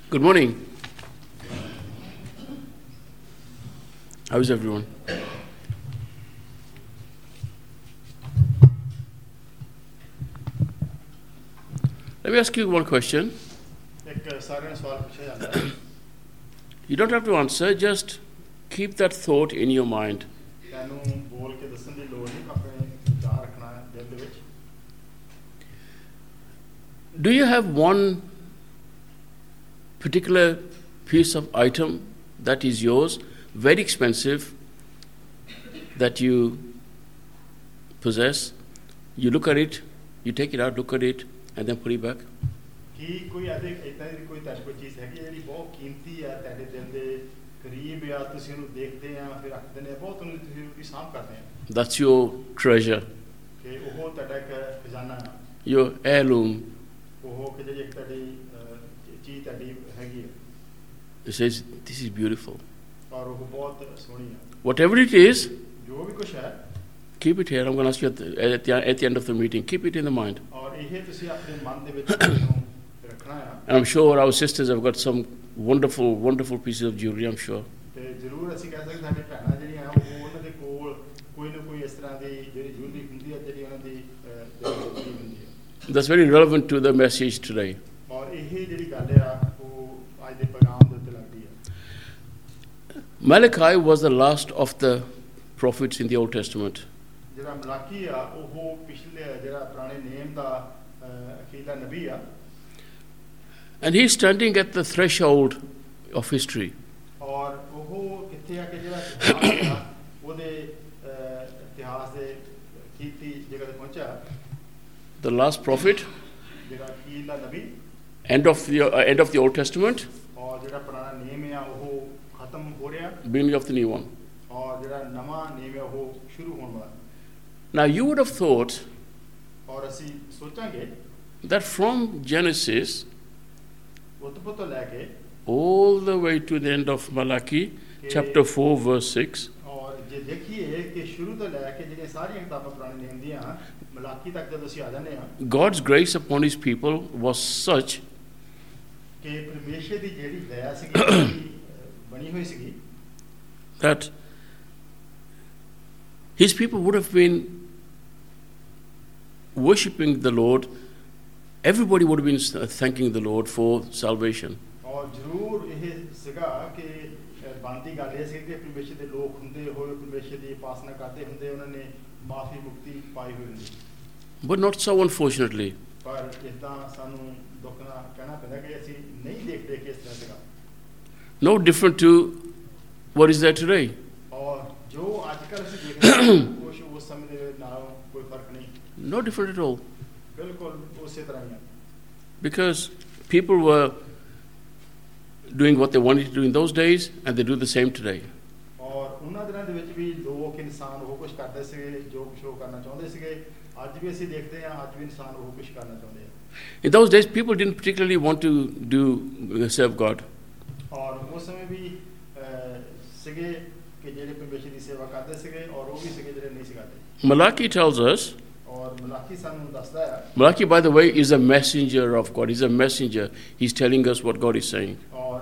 Good morning. How is everyone? Let me ask you one question. You don't have to answer, just keep that thought in your mind. Do you have one particular piece of item that is yours, very expensive, that you possess? You look at it, you take it out, look at it, and then put it back? That's your treasure, your heirloom. It says, this is beautiful. Whatever it is, keep it here. I'm going to ask you at the end of the meeting. Keep it in the mind. And I'm sure our sisters have got some wonderful, wonderful pieces of jewelry, I'm sure. That's very relevant to the message today. Malachi was the last of the prophets in the Old Testament. And he's standing at the threshold of history. The last prophet, end of the Old Testament, beginning of the new one. Now you would have thought that from Genesis all the way to the end of Malachi, chapter 4, verse 6, God's grace upon his people was such that his people would have been worshipping the Lord. Everybody would have been thanking the Lord for salvation. But not so, unfortunately. No different to what is there today. No different at all. Because people were doing what they wanted to do in those days, and they do the same today. In those days, people didn't particularly want to serve God. Malachi tells us, Malachi, by the way, is a messenger of God. He's a messenger. He's telling us what God is saying.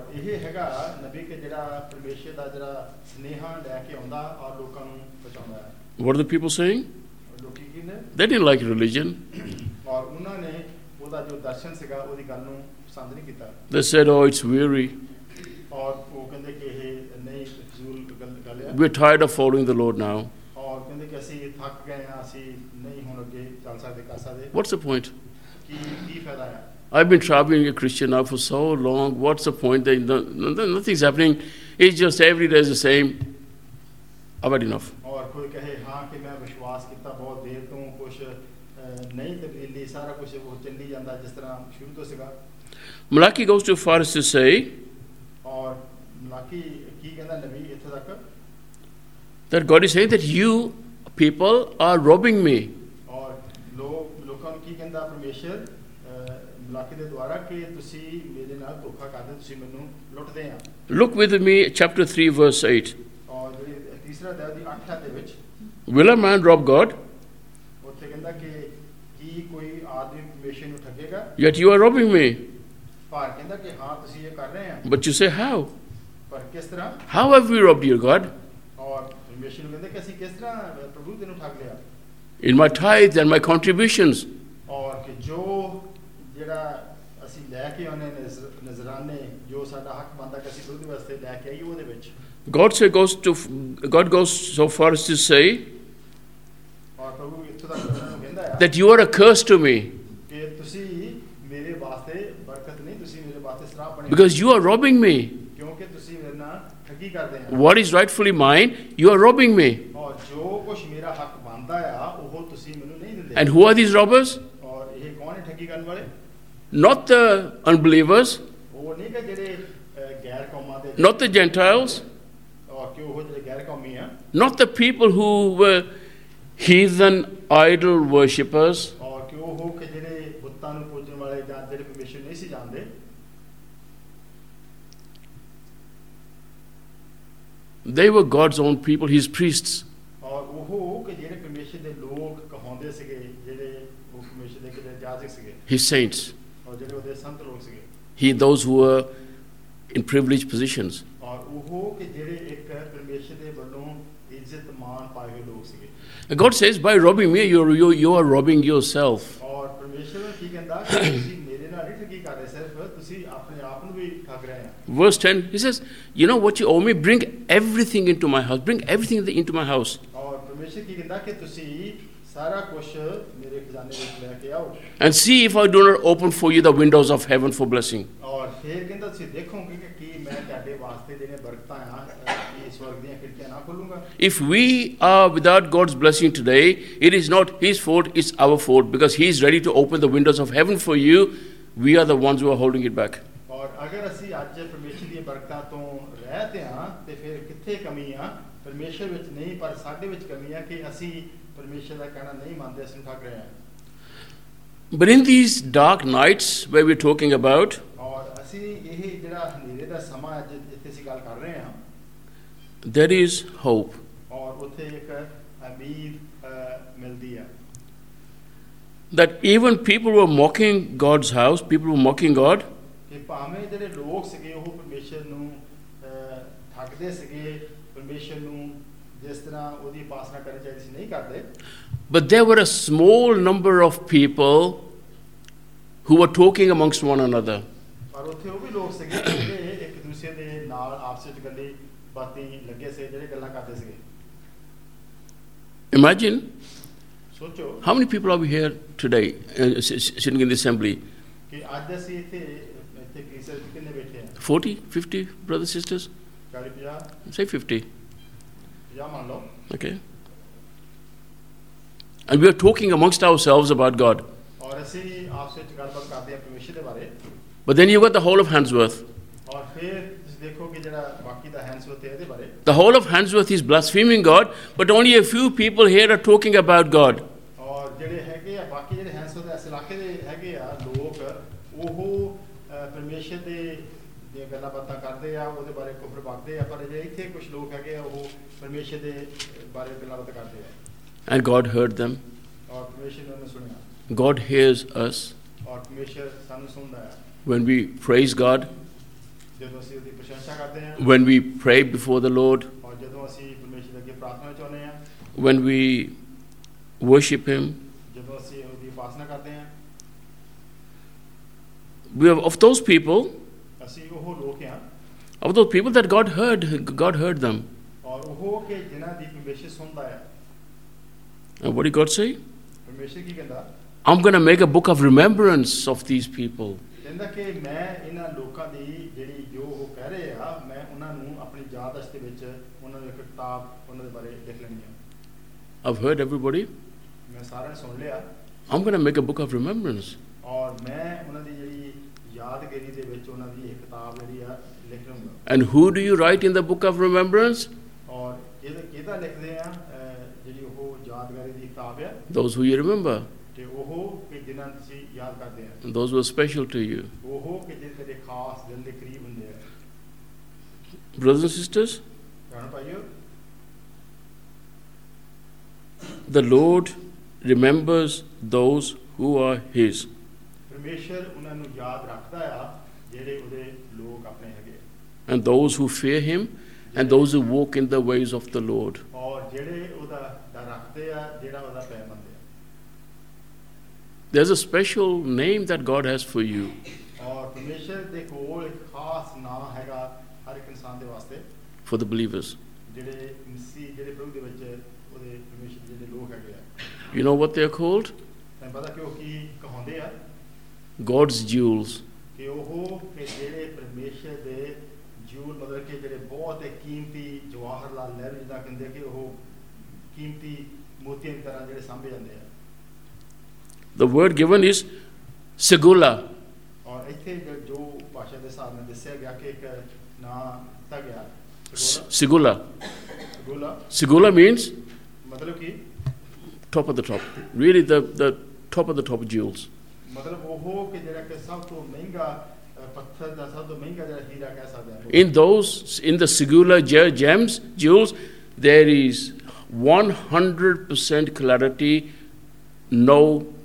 What are the people saying? They didn't like religion. They said, oh, it's weary. We're tired of following the Lord now. What's the point? I've been traveling a Christian now for so long. What's the point? Nothing's happening. It's just every day is the same. I've had enough. Malachi goes too far as to say that God is saying that you people are robbing me. Look with me, chapter 3, verse 8. Will a man rob God? Yet you are robbing me. ਪਰ ਕਹਿੰਦਾ ਕਿ ਹਾਂ ਤੁਸੀਂ ਇਹ ਕਰ ਰਹੇ ਆ But you say, how? ਪਰ ਕਿਸ ਤਰ੍ਹਾਂ How have we robbed your God? ਔਰ ਪਰਮੇਸ਼ਰ ਨੂੰ ਕਹਿੰਦੇ ਕਿ ਅਸੀਂ ਕਿਸ ਤਰ੍ਹਾਂ ਪ੍ਰਭੂ ਤੈਨੂੰ ਠੱਗ ਲਿਆ In my tithes and my contributions. ਔਰ ਕਿ ਜੋ ਜਿਹੜਾ ਅਸੀਂ ਲੈ ਕੇ ਆਉਨੇ ਨਜ਼ਰਾਨੇ ਜੋ ਸਾਡਾ ਹੱਕ ਬਣਦਾ ਕਿ ਅਸੀਂ ਉਹਦੇ ਵਾਸਤੇ ਲੈ ਕੇ ਆਈਏ ਉਹਦੇ ਵਿੱਚ God goes so far as to say ਔਰ ਪ੍ਰਭੂ ਇੱਥੋਂ ਤੱਕ ਉਹਨਾਂ ਨੂੰ ਕਹਿੰਦਾ ਹੈ that you are a curse to me ਕਿ ਤੁਸੀਂ ਮੇਰੇ ਵਾਸਤੇ ਬਰਕਤ ਨਹੀਂ ਤੁਸੀਂ ਮੇਰੇ ਵਾਸਤੇ ਸ਼ਰਾਪ ਬਣੇ because you are robbing me. ਕਿਉਂਕਿ ਤੁਸੀਂ ਮੇਰੇ ਨਾਲ ਠੱਗੀ ਕਰਦੇ ਆ What is rightfully mine, you are robbing me. ਔਰ ਜੋ ਕੁਝ ਮੇਰਾ ਹੱਕ ਬਣਦਾ ਆ ਉਹ ਤੁਸੀਂ ਮੈਨੂੰ ਨਹੀਂ ਦਿੰਦੇ And who are these robbers? ਔਰ ਇਹ ਕੌਣ ਹੈ ਠੱਗੀ ਕਰਨ ਵਾਲੇ Not the unbelievers, ਉਹ ਨਹੀਂ ਕਿ ਜਿਹੜੇ ਗੈਰ ਕੌਮਾਂ ਦੇ not the Gentiles, ਔਰ ਕਿ ਉਹ ਜਿਹੜੇ ਗੈਰ ਕੌਮੀ ਆ not the people who were heathen idol worshippers, ਔਰ ਕਿ ਉਹ ਕਿ ਜਿਹੜੇ ਬੁੱਤਾਂ ਨੂੰ ਪੂਜਣ ਵਾਲੇ ਜਾਂ ਜਿਹੜੇ ਪਰਮੇਸ਼ਰ ਨਹੀਂ ਸੀ ਜਾਣਦੇ they were God's own people, his priests. ਔਰ ਉਹ ਕਿ ਜਿਹੜੇ ਪਰਮੇਸ਼ਰ ਦੇ ਲੋਕ ਕਹਾਉਂਦੇ ਸੀਗੇ ਜਿਹੜੇ ਉਹ ਪਰਮੇਸ਼ਰ ਦੇ ਕਿਤੇ ਜਾਜਕ ਸੀਗੇ His saints, ਔਰ ਜਿਹੜੇ ਉਹਦੇ ਸੰਤ ਲੋਕ ਸੀਗੇ those who were in privileged positions. ਔਰ ਉਹ ਕਿ ਜਿਹੜੇ ਇੱਕ ਪਰਮੇਸ਼ਰ ਦੇ ਵੱਲੋਂ ਇੱਜ਼ਤ ਮਾਣ ਪਾਏ ਹੋਏ ਲੋਕ ਸੀਗੇ And God says, by robbing me, you are robbing yourself. ਔਰ ਪਰਮੇਸ਼ਰ ਕੀ ਕਹਿੰਦਾ ਕਿ ਤੁਸੀਂ ਮੇਰੇ ਨਾਲ ਨਹੀਂ ਠੱਗੀ ਕਰ ਰਹੇ ਸਿਰਫ ਤੁਸੀਂ ਆਪਣੇ ਆਪ ਨੂੰ ਵੀ ਠੱਗ ਰਹੇ ਆ Verse 10, he says, you know what you owe me? Bring everything into my house. Bring everything into my house. ਔਰ ਪਰਮੇਸ਼ਰ ਕੀ ਕਹਿੰਦਾ ਕਿ ਤੁਸੀਂ ਸਾਰਾ ਕੁਝ ਮੇਰੇ ਖਜ਼ਾਨੇ ਵਿੱਚ ਲੈ ਕੇ ਆਓ And see if I do not open for you the windows of heaven for blessing. ਔਰ ਫਿਰ ਕਹਿੰਦਾ ਤੁਸੀਂ ਦੇਖੋਗੇ ਕਿ ਕੀ ਮੈਂ ਤੁਹਾਡੇ ਵਾਸਤੇ ਜਿਹੜੇ ਬਰਕਤਾਂ ਆ ਇਹ ਸਵਰਗ ਦੀਆਂ ਖਿੜਕੀਆਂ ਨਾ ਖੋਲੂੰਗਾ If we are without God's blessing today, it is not his fault, it's our fault, because he is ready to open the windows of heaven for you. We are the ones who are holding it back. ਔਰ ਅਗਰ ਅਸੀਂ ਅੱਜ ਪਰਮੇਸ਼ਰ ਦੀਆਂ ਬਰਕਤਾਂ ਤੋਂ ਰਹਿਤੇ ਹਾਂ ਤੇ ਫਿਰ ਕਿੱਥੇ ਕਮੀ ਆ ਪਰਮੇਸ਼ਰ ਵਿੱਚ ਨਹੀਂ ਪਰ ਸਾਡੇ ਵਿੱਚ ਕਮੀ ਆ ਕਿ ਅਸੀਂ ਪਰਮੇਸ਼ਰ ਦਾ ਕਹਿਣਾ ਨਹੀਂ ਮੰਨਦੇ ਅਸੀਂ ਠੱਗ ਰਹੇ ਹਾਂ But in these dark nights where we're talking about, ਔਰ ਅਸੀਂ ਇਹ ਜਿਹੜਾ ਹਨੇਰੇ ਦਾ ਸਮਾਂ ਅੱਜ ਜਿੱਥੇ ਅਸੀਂ ਗੱਲ ਕਰ ਰਹੇ ਹਾਂ there is hope. ਔਰ ਉੱਥੇ ਇੱਕ ਉਮੀਦ ਮਿਲਦੀ ਆ That even people were mocking God's house, people were mocking God, ਕਿ ਭਾਵੇਂ ਜਿਹੜੇ ਲੋਕ ਸੀਗੇ ਉਹ ਪਰਮੇਸ਼ਰ ਨੂੰ ਠੱਗਦੇ ਸੀਗੇ ਪਰਮੇਸ਼ਰ ਨੂੰ ਜਿਸ ਤਰ੍ਹਾਂ ਉਹਦੀ ਉਪਾਸਨਾ ਕਰਨੀ ਚਾਹੀਦੀ ਸੀ ਨਹੀਂ ਕਰਦੇ but there were a small number of people who were talking amongst one another. ਪਰ ਉੱਥੇ ਉਹ ਵੀ ਲੋਕ ਸੀਗੇ ਜਿਹੜੇ ਇੱਕ ਦੂਸਰੇ ਦੇ ਨਾਲ ਆਪਸ ਵਿੱਚ ਗੱਲੀ ਬਾਤੀ ਲੱਗੇ ਸੀ ਜਿਹੜੇ ਗੱਲਾਂ ਕਰਦੇ ਸੀਗੇ Imagine ਸੋਚੋ how many people are we here today sitting in the assembly? ਕਿ ਅੱਜ ਅਸੀਂ ਇੱਥੇ ਕਲੀਸਿਆ ਵਿੱਚ ਕਿੰਨੇ ਬੈਠੇ ਆ 40, 50 brothers, sisters? 40 50 Say 50. 50 ਮੰਨ ਲਓ Okay. And we are talking amongst ourselves about God. ਔਰ ਅਸੀਂ ਆਪਸ ਵਿੱਚ ਗੱਲਬਾਤ ਕਰਦੇ ਆ ਪਰਮੇਸ਼ਰ ਦੇ ਬਾਰੇ But then you've got the whole of Handsworth. ਔਰ ਫਿਰ ਤੁਸੀਂ ਦੇਖੋ ਕਿ ਜਿਹੜਾ ਬਾਕੀ ਦਾ ਹੈਂਸਵਰਥ ਹੈ ਇਹਦੇ ਬਾਰੇ The whole of Handsworth is blaspheming God, but only a few people here are talking about God. ਔਰ ਜਿਹੜੇ ਹੈਗੇ ਆ ਬਾਕੀ ਜਿਹੜੇ ਹੈਂਸਵਰਥ ਇਸ ਇਲਾਕੇ ਦੇ ਹੈਗੇ ਆ ਲੋਕ ਉਹ ਪਰਮੇਸ਼ਰ ਦੇ ਦੀਆਂ ਗੱਲਾਂ ਬਾਤਾਂ ਕਰਦੇ ਆ ਉਹਦੇ ਬਾਰੇ ਕੁਫਰ ਬਕਦੇ ਆ ਪਰ ਜੇ ਇੱਥੇ ਕੁਝ ਲੋਕ ਹੈਗੇ ਆ ਉਹ ਪਰਮੇਸ਼ਰ ਦੇ ਬਾਰੇ ਗੱਲਾਂ ਬਾਤਾਂ ਕਰਦੇ ਆ And God heard them. ਔਰ ਪਰਮੇਸ਼ਰ ਨੇ ਉਹਨੂੰ ਸੁਣਿਆ God hears us ਔਰ ਪਰਮੇਸ਼ਰ ਸਾਨੂੰ ਸੁਣਦਾ ਹੈ when we praise God, ਜਦੋਂ ਅਸੀਂ ਉਹਦੀ ਪ੍ਰਸ਼ੰਸਾ ਕਰਦੇ ਹਾਂ when we pray before the Lord, ਔਰ ਜਦੋਂ ਅਸੀਂ ਪਰਮੇਸ਼ਰ ਅੱਗੇ ਪ੍ਰਾਰਥਨਾ ਵਿੱਚ ਆਉਂਦੇ ਹਾਂ when we worship Him. ਜਦੋਂ ਅਸੀਂ ਉਹਦੀ ਉਪਾਸਨਾ ਕਰਦੇ ਹਾਂ We are of those people, ਅਸੀਂ ਉਹ ਲੋਕ ਹਾਂ of those people that God heard them. ਔਰ ਉਹ ਕਿ ਜਿਨ੍ਹਾਂ ਦੀ ਪਰਮੇਸ਼ਰ ਸੁਣਦਾ ਹੈ And what did God say? ਪਰਮੇਸ਼ਰ ਕੀ ਕਹਿੰਦਾ I'm going to make a book of remembrance of these people. ਕਹਿੰਦਾ ਕਿ ਮੈਂ ਇਹਨਾਂ ਲੋਕਾਂ ਦੀ ਜਿਹੜੀ ਜੋ ਉਹ ਕਹਿ ਰਹੇ ਆ ਮੈਂ ਉਹਨਾਂ ਨੂੰ ਆਪਣੀ ਯਾਦਦਾਸ਼ਤ ਦੇ ਵਿੱਚ ਉਹਨਾਂ ਦੀ ਇੱਕ ਕਿਤਾਬ ਉਹਨਾਂ ਦੇ ਬਾਰੇ ਲਿਖ ਲੈਣੀ ਆ I've heard everybody. ਮੈਂ ਸਾਰਿਆਂ ਨੇ ਸੁਣ ਲਿਆ I'm going to make a book of remembrance. ਔਰ ਮੈਂ ਉਹਨਾਂ ਦੀ ਜਿਹੜੀ ਯਾਦਗਾਰੀ ਦੇ ਵਿੱਚ ਉਹਨਾਂ ਦੀ ਇੱਕ ਕਿਤਾਬ ਜਿਹੜੀ ਆ ਲਿਖ ਲਵਾਂਗਾ And who do you write in the book of remembrance? ਔਰ ਕਿਹਦਾ ਲਿਖਦੇ ਆ ਜਿਹੜੀ ਉਹ ਯਾਦਗਾਰੀ ਦੀ ਕਿਤਾਬ ਆ Those who you remember. ਤੇ ਉਹ ਕਿ ਜਿਨ੍ਹਾਂ ਨੂੰ ਤੁਸੀਂ ਯਾਦ ਕਰਦੇ ਆ And those who are special to you. ਉਹ ਕਿ ਜਿਹੜੇ ਤੇਰੇ ਖਾਸ ਦਿਲ ਦੇ ਕਰੀਬ ਹੁੰਦੇ ਆ Brothers and sisters, ਜਾਣ ਪਾਈਓ the Lord remembers those who are His. ਪਰਮੇਸ਼ਰ ਉਹਨਾਂ ਨੂੰ ਯਾਦ ਰੱਖਦਾ ਆ ਜਿਹੜੇ ਉਹਦੇ ਲੋਕ ਆਪਣੇ ਹੈਗੇ and those who fear him and those who walk in the ways of the Lord. ਔਰ ਜਿਹੜੇ ਉਹਦਾ ਡਰ ਰੱਖਦੇ ਆ ਜਿਹੜਾ ਉਹਦਾ ਪੈ ਮੰਨਦੇ ਆ There's a special name that God has for you. ਔਰ ਪਰਮੇਸ਼ਰ ਦੇ ਕੋਲ ਇੱਕ ਖਾਸ ਨਾਮ ਹੈਗਾ ਹਰ ਇੱਕ ਇਨਸਾਨ ਦੇ ਵਾਸਤੇ For the believers. ਜਿਹੜੇ ਮਸੀਹ ਜਿਹੜੇ ਪ੍ਰਭੂ ਦੇ ਵਿੱਚ ਉਹਦੇ ਪਰਮੇਸ਼ਰ ਦੇ ਜਿਹੜੇ ਲੋਕ ਹੈਗੇ ਆ You know what they're called? ਤੁਹਾਨੂੰ ਪਤਾ ਕਿ ਉਹ ਕੀ ਕਹਾਉਂਦੇ ਆ God's jewels. ਕਿ ਉਹ ਕਿ ਜਿਹੜੇ ਪਰਮੇਸ਼ਰ ਦੇ ਜੂਲ ਮਤਲਬ ਕਿ ਜਿਹੜੇ ਬਹੁਤ ਕੀਮਤੀ ਜਵਾਹਰ ਲਾਲ ਨਹਿਰੂ ਜਿੱਦਾਂ ਕਹਿੰਦੇ ਕਿ ਉਹ ਕੀਮਤੀ ਮੋਤੀਆਂ ਦੀ ਤਰ੍ਹਾਂ ਜਿਹੜੇ ਸਾਂਭੇ ਜਾਂਦੇ ਆ The word given is segula. ਔਰ ਇੱਥੇ ਜੋ ਭਾਸ਼ਾ ਦੇ ਹਿਸਾਬ ਨਾਲ ਦੱਸਿਆ ਗਿਆ ਕਿ ਇੱਕ ਨਾਂ ਦਿੱਤਾ ਗਿਆ Segula. ਗੋਲਾ Segula means ਮਤਲਬ ਕਿ top of the top. Really the top of the top jewels. ਮਤਲਬ ਉਹ ਕਿ ਜਿਹੜਾ ਕਿ ਸਭ ਤੋਂ ਮਹਿੰਗਾ ਪੱਥਰ ਦਾ ਸਭ ਤੋਂ ਮਹਿੰਗਾ ਜਿਹੜਾ ਹੀਰਾ ਕਹਿ ਸਕਦੇ ਹਾਂ In the segula gems, jewels, there is 100% clarity, no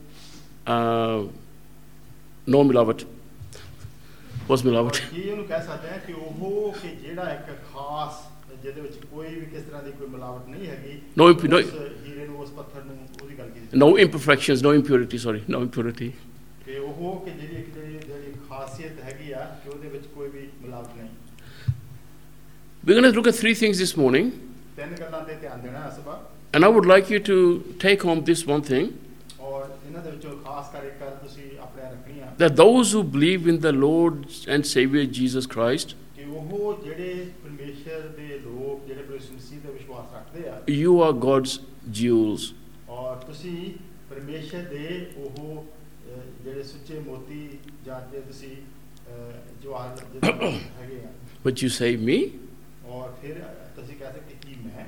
milavut. What's milavut? ਕੀ ਉਹਨੂੰ ਕਹਿ ਸਕਦੇ ਹਾਂ ਕਿ ਉਹ ਕਿ ਜਿਹੜਾ ਇੱਕ ਖਾਸ ਜਿਹਦੇ ਵਿੱਚ ਕੋਈ ਵੀ ਕਿਸ ਤਰ੍ਹਾਂ ਦੀ ਕੋਈ ਮਿਲਾਵਟ ਨਹੀਂ ਹੈਗੀ ਉਸ ਹੀਰੇ ਨੂੰ ਉਸ ਪੱਥਰ ਨੂੰ ਉਹਦੀ ਗੱਲ ਕੀਤੀ No imperfections, no impurity, sorry, no impurity. ਕਿ ਉਹ ਕਿ ਜਿਹੜੀ ਇੱਕ ਜਿਹੜੀ ਖਾਸੀਅਤ ਹੈਗੀ ਆ ਕਿ ਉਹਦੇ ਵਿੱਚ ਕੋਈ ਵੀ ਮਿਲਾਵਟ ਨਹੀਂ We're going to look at three things this morning. ਤਿੰਨ ਗੱਲਾਂ ਤੇ ਧਿਆਨ ਦੇਣਾ ਇਸ ਵਾਰ And I would like you to take home this one thing, ਔਰ ਇਹਨਾਂ ਦੇ ਵਿੱਚੋਂ ਖਾਸ ਕਰ ਇੱਕ ਗੱਲ ਤੁਸੀਂ ਆਪਣੇ ਰੱਖਣੀ ਆ that those who believe in the Lord and Savior Jesus Christ, ਕਿ ਉਹ ਜਿਹੜੇ ਪਰਮੇਸ਼ਰ ਦੇ ਲੋਕ ਜਿਹੜੇ ਪ੍ਰਭੂ ਮਸੀਹ ਤੇ ਵਿਸ਼ਵਾਸ ਰੱਖਦੇ ਆ you are God's jewels. ਔਰ ਤੁਸੀਂ ਪਰਮੇਸ਼ਰ ਦੇ ਉਹ ਜਿਹੜੇ ਸੁੱਚੇ ਮੋਤੀ ਜਾਂ ਜੇ ਤੁਸੀਂ ਜਵਾਹਰ ਜਿਹੜੇ ਹੈਗੇ ਆ But you say me? ਔਰ ਫਿਰ ਤੁਸੀਂ ਕਹਿ ਸਕਦੇ ਕਿ ਮੈਂ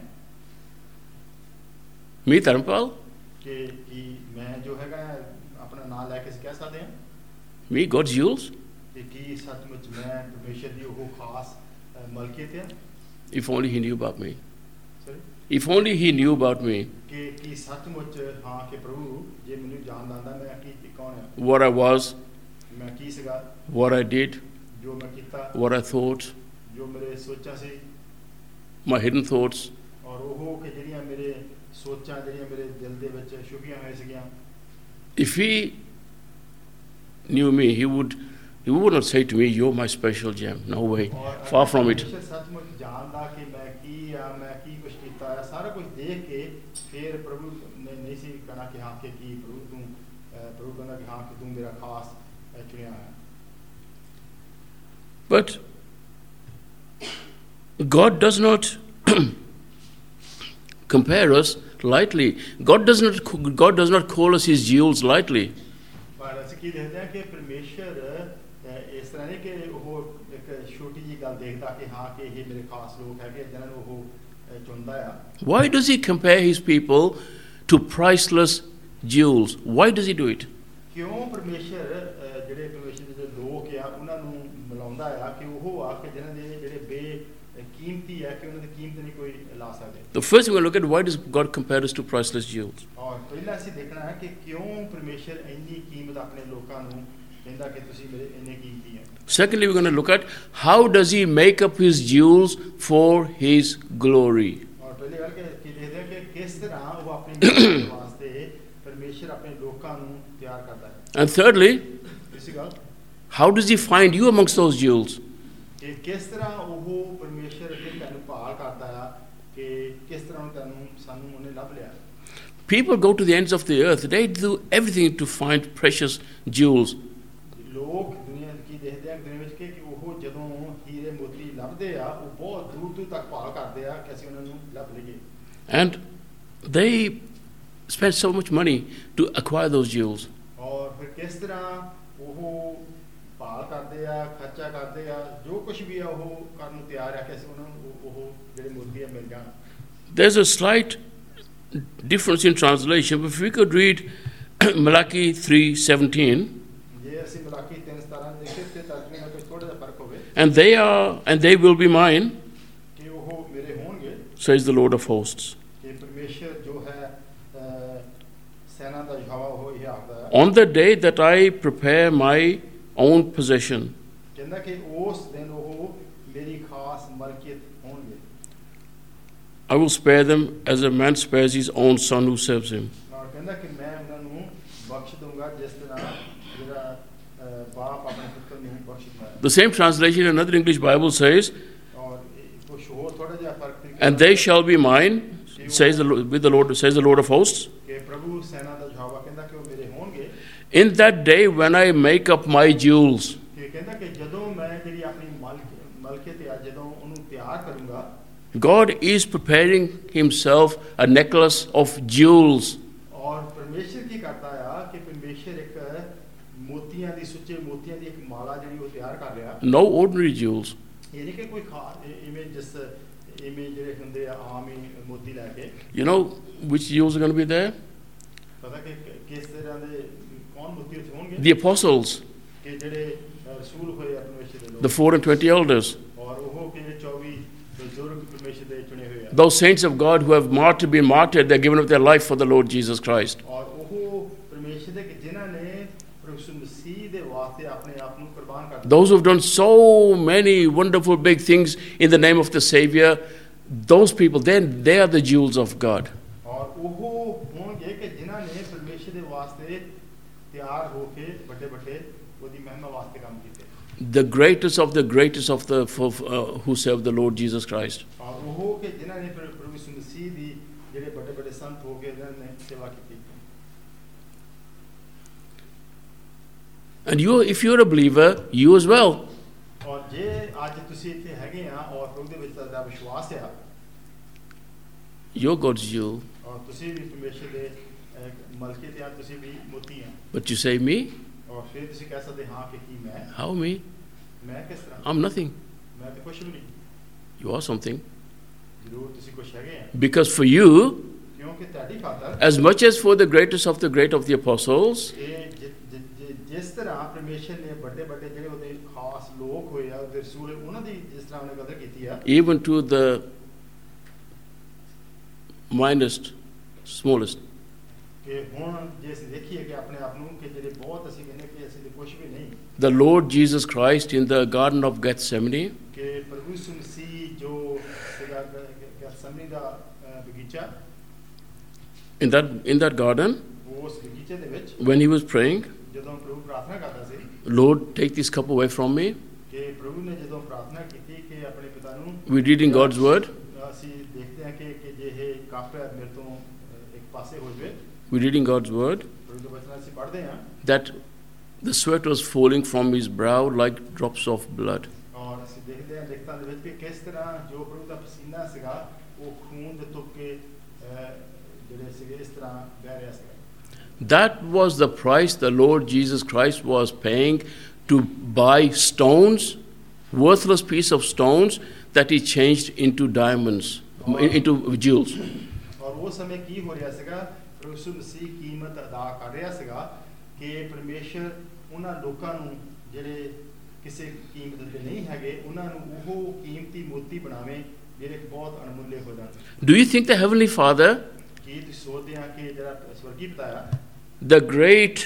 Me, Dharmpal? ਕਿ ਮੈਂ ਜੋ ਹੈਗਾ ਆਪਣਾ ਨਾਮ ਲੈ ਕੇ ਕਹਿ ਸਕਦੇ ਹਾਂ Me, God's jewels? ਕਿ ਕੀ ਸੱਚਮੁੱਚ ਮੈਂ ਪਰਮੇਸ਼ਰ ਦੀ ਉਹ ਖਾਸ ਮਲਕੀਅਤ ਹੈ If only he knew about me. Sorry? If only he knew about me. ਕਿ ਕੀ ਸੱਚਮੁੱਚ ਹਾਂ ਕਿ ਪ੍ਰਭੂ ਜੇ ਮੈਨੂੰ ਜਾਣਦਾ ਹੁੰਦਾ ਮੈਂ ਕੀ ਕੌਣ ਹਾਂ What I was, ਮੈਂ ਕੀ ਸੀਗਾ what I did, ਜੋ ਮੈਂ ਕੀਤਾ what I thought, ਜੋ ਮੇਰੇ ਸੋਚਾਂ ਸੀ my hidden thoughts. ਔਰ ਉਹ ਕਿ ਜਿਹੜੀਆਂ ਮੇਰੇ ਸੋਚਾਂ ਜਿਹੜੀਆਂ ਮੇਰੇ ਦਿਲ ਦੇ ਵਿੱਚ ਛੁਪੀਆਂ ਹੋਈਆਂ ਸੀਗੀਆਂ If he knew me, he would not say to me, "You're my special gem." No way. Far from it. ਸੱਚਮੁੱਚ ਜਾਣਦਾ ਕਿ ਮੈਂ ਕੀ ਆ ਮੈਂ ਕੀ ਕੁਝ ਕੀਤਾ ਹੈ ਸਾਰਾ ਕੁਝ ਦੇਖ ਕੇ ਫਿਰ ਪ੍ਰਭੂ ਨੇ ਨਹੀਂ ਸੀ ਕਹਿਣਾ ਕਿ ਹਾਂ ਕਿ ਕੀ ਪ੍ਰਭੂ ਕਹਿੰਦਾ ਕਿ ਹਾਂ ਕਿ ਤੂੰ ਮੇਰਾ ਖਾਸ ਚੁਣਿਆ ਹੈ But God does not compare us lightly. God does not call us his jewels lightly. ਪਰ ਅਸੀਂ ਕੀ ਦੇਖਦੇ ਹਾਂ ਕਿ ਪਰਮੇਸ਼ਰ ਇਸ ਤਰ੍ਹਾਂ ਨਹੀਂ ਕਿ ਉਹ ਇੱਕ ਛੋਟੀ ਜਿਹੀ ਗੱਲ ਦੇਖਦਾ ਕਿ ਹਾਂ ਕਿ ਇਹ ਮੇਰੇ ਖਾਸ ਲੋਕ ਹੈਗੇ ਜਿਹਨਾਂ ਨੂੰ ਉਹ ਚੁਣਦਾ ਆ Why does he compare his people to priceless jewels? Why does he do it? ਕਿਉਂ ਪਰਮੇਸ਼ਰ ਜਿਹੜੇ ਪਰਮੇਸ਼ਰ ਦੇ ਲੋਕ ਆ ਉਹਨਾਂ ਨੂੰ ਮਿਲਾਉਂਦਾ ਆ ਕਿ ਉਹ ਆ ਕਿ ਜਿਹਨਾਂ ਦੇ ਜਿਹੜੇ ਕੀਮਤੀ ਹੈ ਕਿ ਉਹਨਾਂ ਦੀ ਕੀਮਤ ਨਹੀਂ ਕੋਈ ਲਾ ਸਕਦੇ The first thing we look at, why does God compare us to priceless jewels? ਔਰ ਪਹਿਲਾਂ ਅਸੀਂ ਦੇਖਣਾ ਹੈ ਕਿ ਕਿਉਂ ਪਰਮੇਸ਼ਰ ਇੰਨੀ ਕੀਮਤ ਆਪਣੇ ਲੋਕਾਂ ਨੂੰ ਕਹਿੰਦਾ ਕਿ ਤੁਸੀਂ ਮੇਰੇ ਇੰਨੇ ਕੀਮਤੀ ਹੈ Secondly, we're going to look at how does he make up his jewels for his glory. ਔਰ ਪਹਿਲੀ ਗੱਲ ਕਿ ਦੇਖਦੇ ਹਾਂ ਕਿ ਕਿਸ ਤਰ੍ਹਾਂ ਉਹ ਆਪਣੇ ਵਾਸਤੇ ਪਰਮੇਸ਼ਰ ਆਪਣੇ ਲੋਕਾਂ ਨੂੰ ਤਿਆਰ ਕਰਦਾ ਹੈ And thirdly, ਇਸੇ ਗੱਲ how does he find you amongst those jewels? ਕਿ ਕਿਸ ਤਰ੍ਹਾਂ ਉਹ ਪਰਮੇਸ਼ਰ ਅੱਗੇ ਤੁਹਾਨੂੰ ਭਾਲ ਕਰਦਾ ਆ ਕਿ ਕਿਸ ਤਰ੍ਹਾਂ ਤੁਹਾਨੂੰ ਸਾਨੂੰ ਉਹਨੇ ਲੱਭ ਲਿਆ People go to the ends of the earth. They do everything to find precious jewels. ਲੋਕ ਦੁਨੀਆ ਕੀ ਦੇਖਦੇ ਆ ਦੁਨੀਆ ਵਿੱਚ ਕਿ ਉਹ ਜਦੋਂ ਹੀਰੇ ਮੋਤੀ ਲੱਭਦੇ ਆ ਉਹ ਬਹੁਤ ਦੂਰ ਦੂਰ ਤੱਕ ਭਾਲ ਕਰਦੇ ਆ ਕਿ ਅਸੀਂ ਉਹਨਾਂ ਨੂੰ ਲੱਭ ਲਈਏ And they spend so much money to acquire those jewels. ਔਰ ਫਿਰ ਕਿਸ ਤਰ੍ਹਾਂ ਉਹ ਭਾਲ ਕਰਦੇ ਆ ਖਰਚਾ ਕਰਦੇ ਆ ਜੋ ਕੁਝ ਵੀ ਆ ਉਹ ਕਰਨ ਨੂੰ ਤਿਆਰ ਆ ਕਿ ਅਸੀਂ ਉਹਨਾਂ ਨੂੰ ਉਹ ਜਿਹੜੇ ਮੋਤੀ ਆ ਮਿਲ ਜਾਣ There's a slight difference in translation, but if we could read Malachi 3:17, ਜੇ ਅਸੀਂ ਮਲਾਕੀ 3:17 ਦੇਖੀਏ ਤੇ ਤਰਜਮੇ ਨਾਲ ਥੋੜਾ ਜਿਹਾ ਫਰਕ ਹੋਵੇ and they will be mine, ਕਿ ਉਹ ਮੇਰੇ ਹੋਣਗੇ says the Lord of hosts. ਕਿ ਪਰਮੇਸ਼ਰ ਜੋ ਹੈ ਸੈਨਾ ਦਾ ਯਹੋਵਾ ਉਹ ਇਹ ਆਖਦਾ ਹੈ On the day that I prepare my own possession, ਕਹਿੰਦਾ ਕਿ ਉਸ ਦਿਨ ਉਹ ਮੇਰੀ ਖਾਸ ਮਲਕੀਅਤ ਹੋਣਗੇ। I will spare them as a man spares his own son who serves him. ਔਰ ਕਹਿੰਦਾ ਕਿ ਮੈਂ ਉਹਨਾਂ ਨੂੰ ਬਖਸ਼ ਦੂੰਗਾ ਜਿਸ ਤਰ੍ਹਾਂ ਜਿਹੜਾ ਬਾਪ ਆਪਣੇ ਪੁੱਤਰ ਨੂੰ ਬਖਸ਼ਦਾ ਹੈ। The same translation in another English Bible says, ਔਰ ਕੁਝ ਹੋਰ ਥੋੜਾ ਜਿਹਾ ਫਰਕ ਤਰੀਕੇ and they shall be mine, says the Lord of hosts. ਕਿ ਪ੍ਰਭੂ ਸੈਨਾ ਦਾ ਯਹੋਵਾ ਕਹਿੰਦਾ ਕਿ ਉਹ ਮੇਰੇ ਹੋਣਗੇ। In that day when I make up my jewels. ਕਿ ਕਹਿੰਦਾ ਕਿ ਜਦੋਂ ਮੈਂ ਜਿਹੜੀ ਆਪਣੀ ਮਲਕੀਅਤ ਆ ਜਦੋਂ ਉਹਨੂੰ ਤਿਆਰ ਕਰੂੰਗਾ। God is preparing himself a necklace of jewels. ਔਰ ਪਰਮੇਸ਼ਰ ਕੀ ਕਰਦਾ ਆ ਕਿ ਪਰਮੇਸ਼ਰ ਇੱਕ ਮੋਤੀਆਂ ਦੀ ਸੁੱਚੇ ਮੋਤੀਆਂ ਦੀ ਇੱਕ ਮਾਲਾ ਜਿਹੜੀ ਉਹ ਤਿਆਰ ਕਰ ਰਿਹਾ। No ordinary jewels. ਇਹ ਨਹੀਂ ਕਿ ਕੋਈ ਖਾਸ ਇਮੇਜ ਜਿਹੜੇ ਹੁੰਦੇ ਆ ਆਮ ਹੀ ਮੋਤੀ ਲੈ ਕੇ। You know which jewels are going to be there? ਪਤਾ ਕਿ ਕਿਸ ਤਰ੍ਹਾਂ ਦੇ ਕੌਣ ਮੋਤੀ ਉੱਥੇ ਹੋਣਗੇ? The apostles, ਕਿ ਜਿਹੜੇ ਰਸੂਲ ਹੋਏ ਆ ਪਰਮੇਸ਼ਰ ਦੇ ਲੋਕ। the 4 and 20 elders. ਔਰ ਉਹ ਕਿ 24 ਬਜ਼ੁਰਗ ਪਰਮੇਸ਼ਰ ਦੇ ਚੁਣੇ ਹੋਏ ਆ। Those saints of God who have been martyred, they've given up their life for the Lord Jesus Christ. ਔਰ ਉਹ ਪਰਮੇਸ਼ਰ ਦੇ ਜਿਨ੍ਹਾਂ ਨੇ ਪ੍ਰਭੂ ਮਸੀਹ ਦੇ ਵਾਸਤੇ ਆਪਣੇ ਆਪ ਨੂੰ ਕੁਰਬਾਨ ਕਰ ਦਿੱਤਾ। Those who have done so many wonderful big things in the name of the Savior, those people, then they are the jewels of God. ਔਰ ਉਹ ਹੋਣਗੇ ਕਿ ਜਿਨ੍ਹਾਂ ਨੇ ਪਰਮੇਸ਼ਰ ਦੇ ਵਾਸਤੇ ਤਿਆਰ ਹੋ ਕੇ ਵੱਡੇ ਵੱਡੇ ਉਹਦੀ ਮਹਿਮਾ ਵਾਸਤੇ ਕੰਮ ਕੀਤੇ। The greatest of the who serve the Lord Jesus Christ. ਔਰ ਉਹ ਕਿ ਜਿਨ੍ਹਾਂ ਨੇ ਪ੍ਰਭੂ ਯਿਸੂ ਮਸੀਹ ਦੀ ਜਿਹੜੇ ਵੱਡੇ ਵੱਡੇ ਸੰਤ ਹੋ ਕੇ ਇਹਨਾਂ ਨੇ ਸੇਵਾ ਕੀਤੀ। And if you're a believer, you as well. ਔਰ ਜੇ ਅੱਜ ਤੁਸੀਂ ਇੱਥੇ ਹੈਗੇ ਆ ਔਰ ਪ੍ਰਭੂ ਦੇ ਵਿੱਚ ਤੁਹਾਡਾ ਵਿਸ਼ਵਾਸ ਆ, you're God's jewel. ਔਰ ਤੁਸੀਂ ਵੀ ਪਰਮੇਸ਼ਰ ਦੇ ਮਲਕੀਅਤ ਆ, ਤੁਸੀਂ ਵੀ ਮੋਤੀ ਆ। But you say me? ਔਰ ਫਿਰ ਤੁਸੀਂ ਕਹਿ ਸਕਦੇ ਹਾਂ ਕਿ ਕੀ ਮੈਂ? How me? ਮੈਂ ਕਿਸ ਤਰ੍ਹਾਂ? I'm nothing. ਮੈਂ ਤਾਂ ਕੁਛ ਵੀ ਨਹੀਂ। You are something. ਜ਼ਰੂਰ ਤੁਸੀਂ ਕੁਛ ਹੈਗੇ ਆ। Because for you, ਕਿਉਂਕਿ ਤੁਹਾਡੀ ਖਾਤਰ, as much as for the greatest of the great of the apostles, ਜਿਸ ਤਰ੍ਹਾਂ ਪਰਮੇਸ਼ਰ ਨੇ ਵੱਡੇ ਵੱਡੇ ਜਿਹੜੇ ਉਹਦੇ ਖਾਸ ਲੋਕ ਹੋਏ ਆ, ਉਹਦੇ ਰਸੂਲ ਉਹਨਾਂ ਦੀ ਜਿਸ ਤਰ੍ਹਾਂ ਉਹਨੇ ਕਦਰ ਕੀਤੀ ਆ, even to the smallest. ਕਿ ਹੁਣ ਜੇ ਅਸੀਂ ਦੇਖੀਏ ਕਿ ਆਪਣੇ ਆਪ ਨੂੰ ਕਿ ਜਿਹੜੇ ਬਹੁਤ ਅਸੀਂ ਕਹਿੰਦੇ ਕਿ ਅਸੀਂ ਤੇ ਕੁਝ ਵੀ ਨਹੀਂ। The Lord Jesus Christ in the Garden of Gethsemane, ਕਿ ਪ੍ਰਭੂ ਯਿਸੂ ਮਸੀਹ ਜੋ ਸੀਗਾ ਗੈਥਸੇਮਨੀ ਦਾ ਬਗੀਚਾ, in that garden, ਉਸ ਬਗੀਚੇ ਦੇ ਵਿੱਚ when he was praying, ਜਦੋਂ ਪ੍ਰਭੂ ਪ੍ਰਾਰਥਨਾ ਕਰਦਾ ਸੀ, Lord, take this cup away from me. ਕਿ ਪ੍ਰਭੂ ਨੇ ਜਦੋਂ ਪ੍ਰਾਰਥਨਾ ਕੀਤੀ ਕਿ ਆਪਣੇ ਪਿਤਾ ਨੂੰ, We read in God's word. ਅਸੀਂ ਦੇਖਦੇ ਹਾਂ ਕਿ ਜੇ ਇਹ ਕੱਪ ਹੈ ਮੇਰੇ ਤੋਂ ਇੱਕ ਪਾਸੇ ਹੋ ਜਾਵੇ। We read in God's word ਪ੍ਰਭੂ ਦੇ ਵਚਨ ਅਸੀਂ ਪੜ੍ਹਦੇ ਹਾਂ that the sweat was falling from his brow like drops of blood. ਔਰ ਅਸੀਂ ਦੇਖਦੇ ਹਾਂ ਲਿਖਤਾਂ ਦੇ ਵਿੱਚ ਕਿ ਕਿਸ ਤਰ੍ਹਾਂ ਜੋ ਪ੍ਰਭੂ ਦਾ ਪਸੀਨਾ ਸੀਗਾ ਉਹ ਖੂਨ ਦੇ ਤੁਪਕੇ ਜਿਹੜੇ ਸੀਗੇ ਇਸ ਤਰ੍ਹਾਂ ਵਹਿ ਰਿਹਾ ਸੀਗਾ। That was the price the Lord Jesus Christ was paying to buy stones, worthless piece of stones that he changed into diamonds, into jewels. ਔਰ ਉਹ ਸਮੇਂ ਕੀ ਹੋ ਰਿਹਾ ਸੀਗਾ? ਪ੍ਰਭੂ ਯਿਸੂ ਮਸੀਹ ਕੀਮਤ ਅਦਾ ਕਰ ਰਿਹਾ ਸੀਗਾ ਕਿ ਪਰਮੇਸ਼ਰ ਉਹਨਾਂ ਲੋਕਾਂ ਨੂੰ ਜਿਹੜੇ ਕਿਸੇ ਕੀਮਤ ਦੇ ਨਹੀਂ ਹੈਗੇ ਉਹਨਾਂ ਨੂੰ ਉਹ ਕੀਮਤੀ ਮੋਤੀ ਬਣਾਵੇ ਜਿਹੜੇ ਬਹੁਤ ਅਣਮੁੱਲੇ ਹੋ ਜਾਣ। Do you think the Heavenly Father, ਕੀ ਤੁਸੀਂ ਸੋਚਦੇ ਆ ਕਿ ਜਿਹੜਾ ਸਵਰਗੀ ਪਿਤਾ ਆ, the great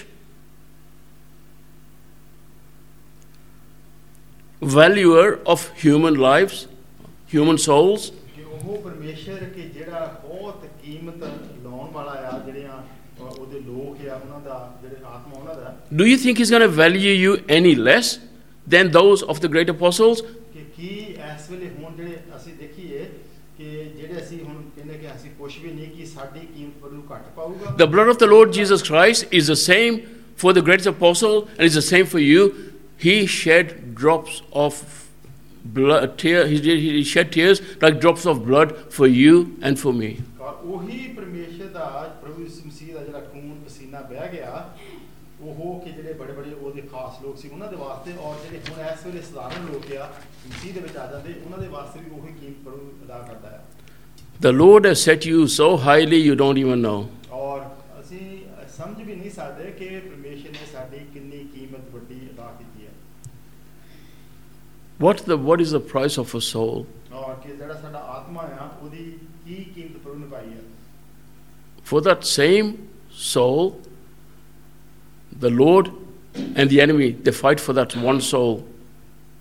valuer of human lives, human souls, ਕਿ ਉਹ ਪਰਮੇਸ਼ਰ ਕਿ ਜਿਹੜਾ ਬਹੁਤ ਕੀਮਤ ਲਾਉਣ ਵਾਲਾ ਆ, ਜਿਹੜਿਆਂ ਉਹਦੇ ਲੋਕ ਆ ਉਹਨਾਂ ਦਾ ਜਿਹੜੇ ਆਤਮਾ ਉਹਨਾਂ ਦਾ, do you think he's going to value you any less than those of the great apostles? ਕਿ ਕੀ ਇਸ ਵੇਲੇ ਹੁਣ ਜਿਹੜੇ ਅਸੀਂ ਦੇਖੀਏ ਕਿ ਜਿਹੜੇ ਅਸੀਂ ਹੁਣ ਕਹਿੰਦੇ ਕਿ ਅਸੀਂ ਕੁਛ ਵੀ ਨਹੀਂ, ਕਿ ਸਾਡੀ ਕੀਮਤ ਪਰ ਘੱਟ ਪਾਊਗਾ? The blood of the Lord Jesus Christ is the same for the greatest apostle and is the same for you. He shed drops of blood, he shed tears like drops of blood for you and for me. ਉਹੀ ਪਰਮੇਸ਼ਰ ਦਾ ਪ੍ਰਭੂ ਯਿਸੂ ਮਸੀਹ ਦਾ ਜਿਹੜਾ ਖੂਨ ਪਸੀਨਾ ਵਹਿ ਗਿਆ ਉਹ ਕਿ ਜਿਹੜੇ ਬੜੇ ਬੜੇ ਉਹਦੇ ਖਾਸ ਲੋਕ ਸੀ ਉਹਨਾਂ ਦੇ ਵਾਸਤੇ, ਔਰ ਜਿਹੜੇ ਹੁਣ ਇਸ ਵੇਲੇ ਸਧਾਰਨ ਲੋਕ ਆ ਮਸੀਹ ਦੇ ਵਿੱਚ ਆ ਜਾਂਦੇ ਉਹਨਾਂ ਦੇ ਵਾਸਤੇ ਵੀ ਉਹੀ ਕੀਮਤ ਪ੍ਰਭੂ ਅਦਾ ਕਰਦਾ ਹੈ। The Lord has set you so highly you don't even know. ਔਰ ਅਸੀਂ ਸਮਝ ਵੀ ਨਹੀਂ ਸਕਦੇ ਕਿ ਪਰਮੇਸ਼ਰ ਨੇ ਸਾਡੀ ਕਿੰਨੀ ਕੀਮਤ ਵੱਡੀ ਅਦਾ ਕੀਤੀ ਹੈ। What is the price of a soul? ਔਰ ਕਿ ਜਿਹੜਾ ਸਾਡਾ ਆਤਮਾ ਆ ਉਹਦੀ ਕੀ ਕੀਮਤ ਪ੍ਰਭੂ ਨੇ ਪਾਈ ਹੈ। For that same soul, the Lord and the enemy, they fight for that one soul.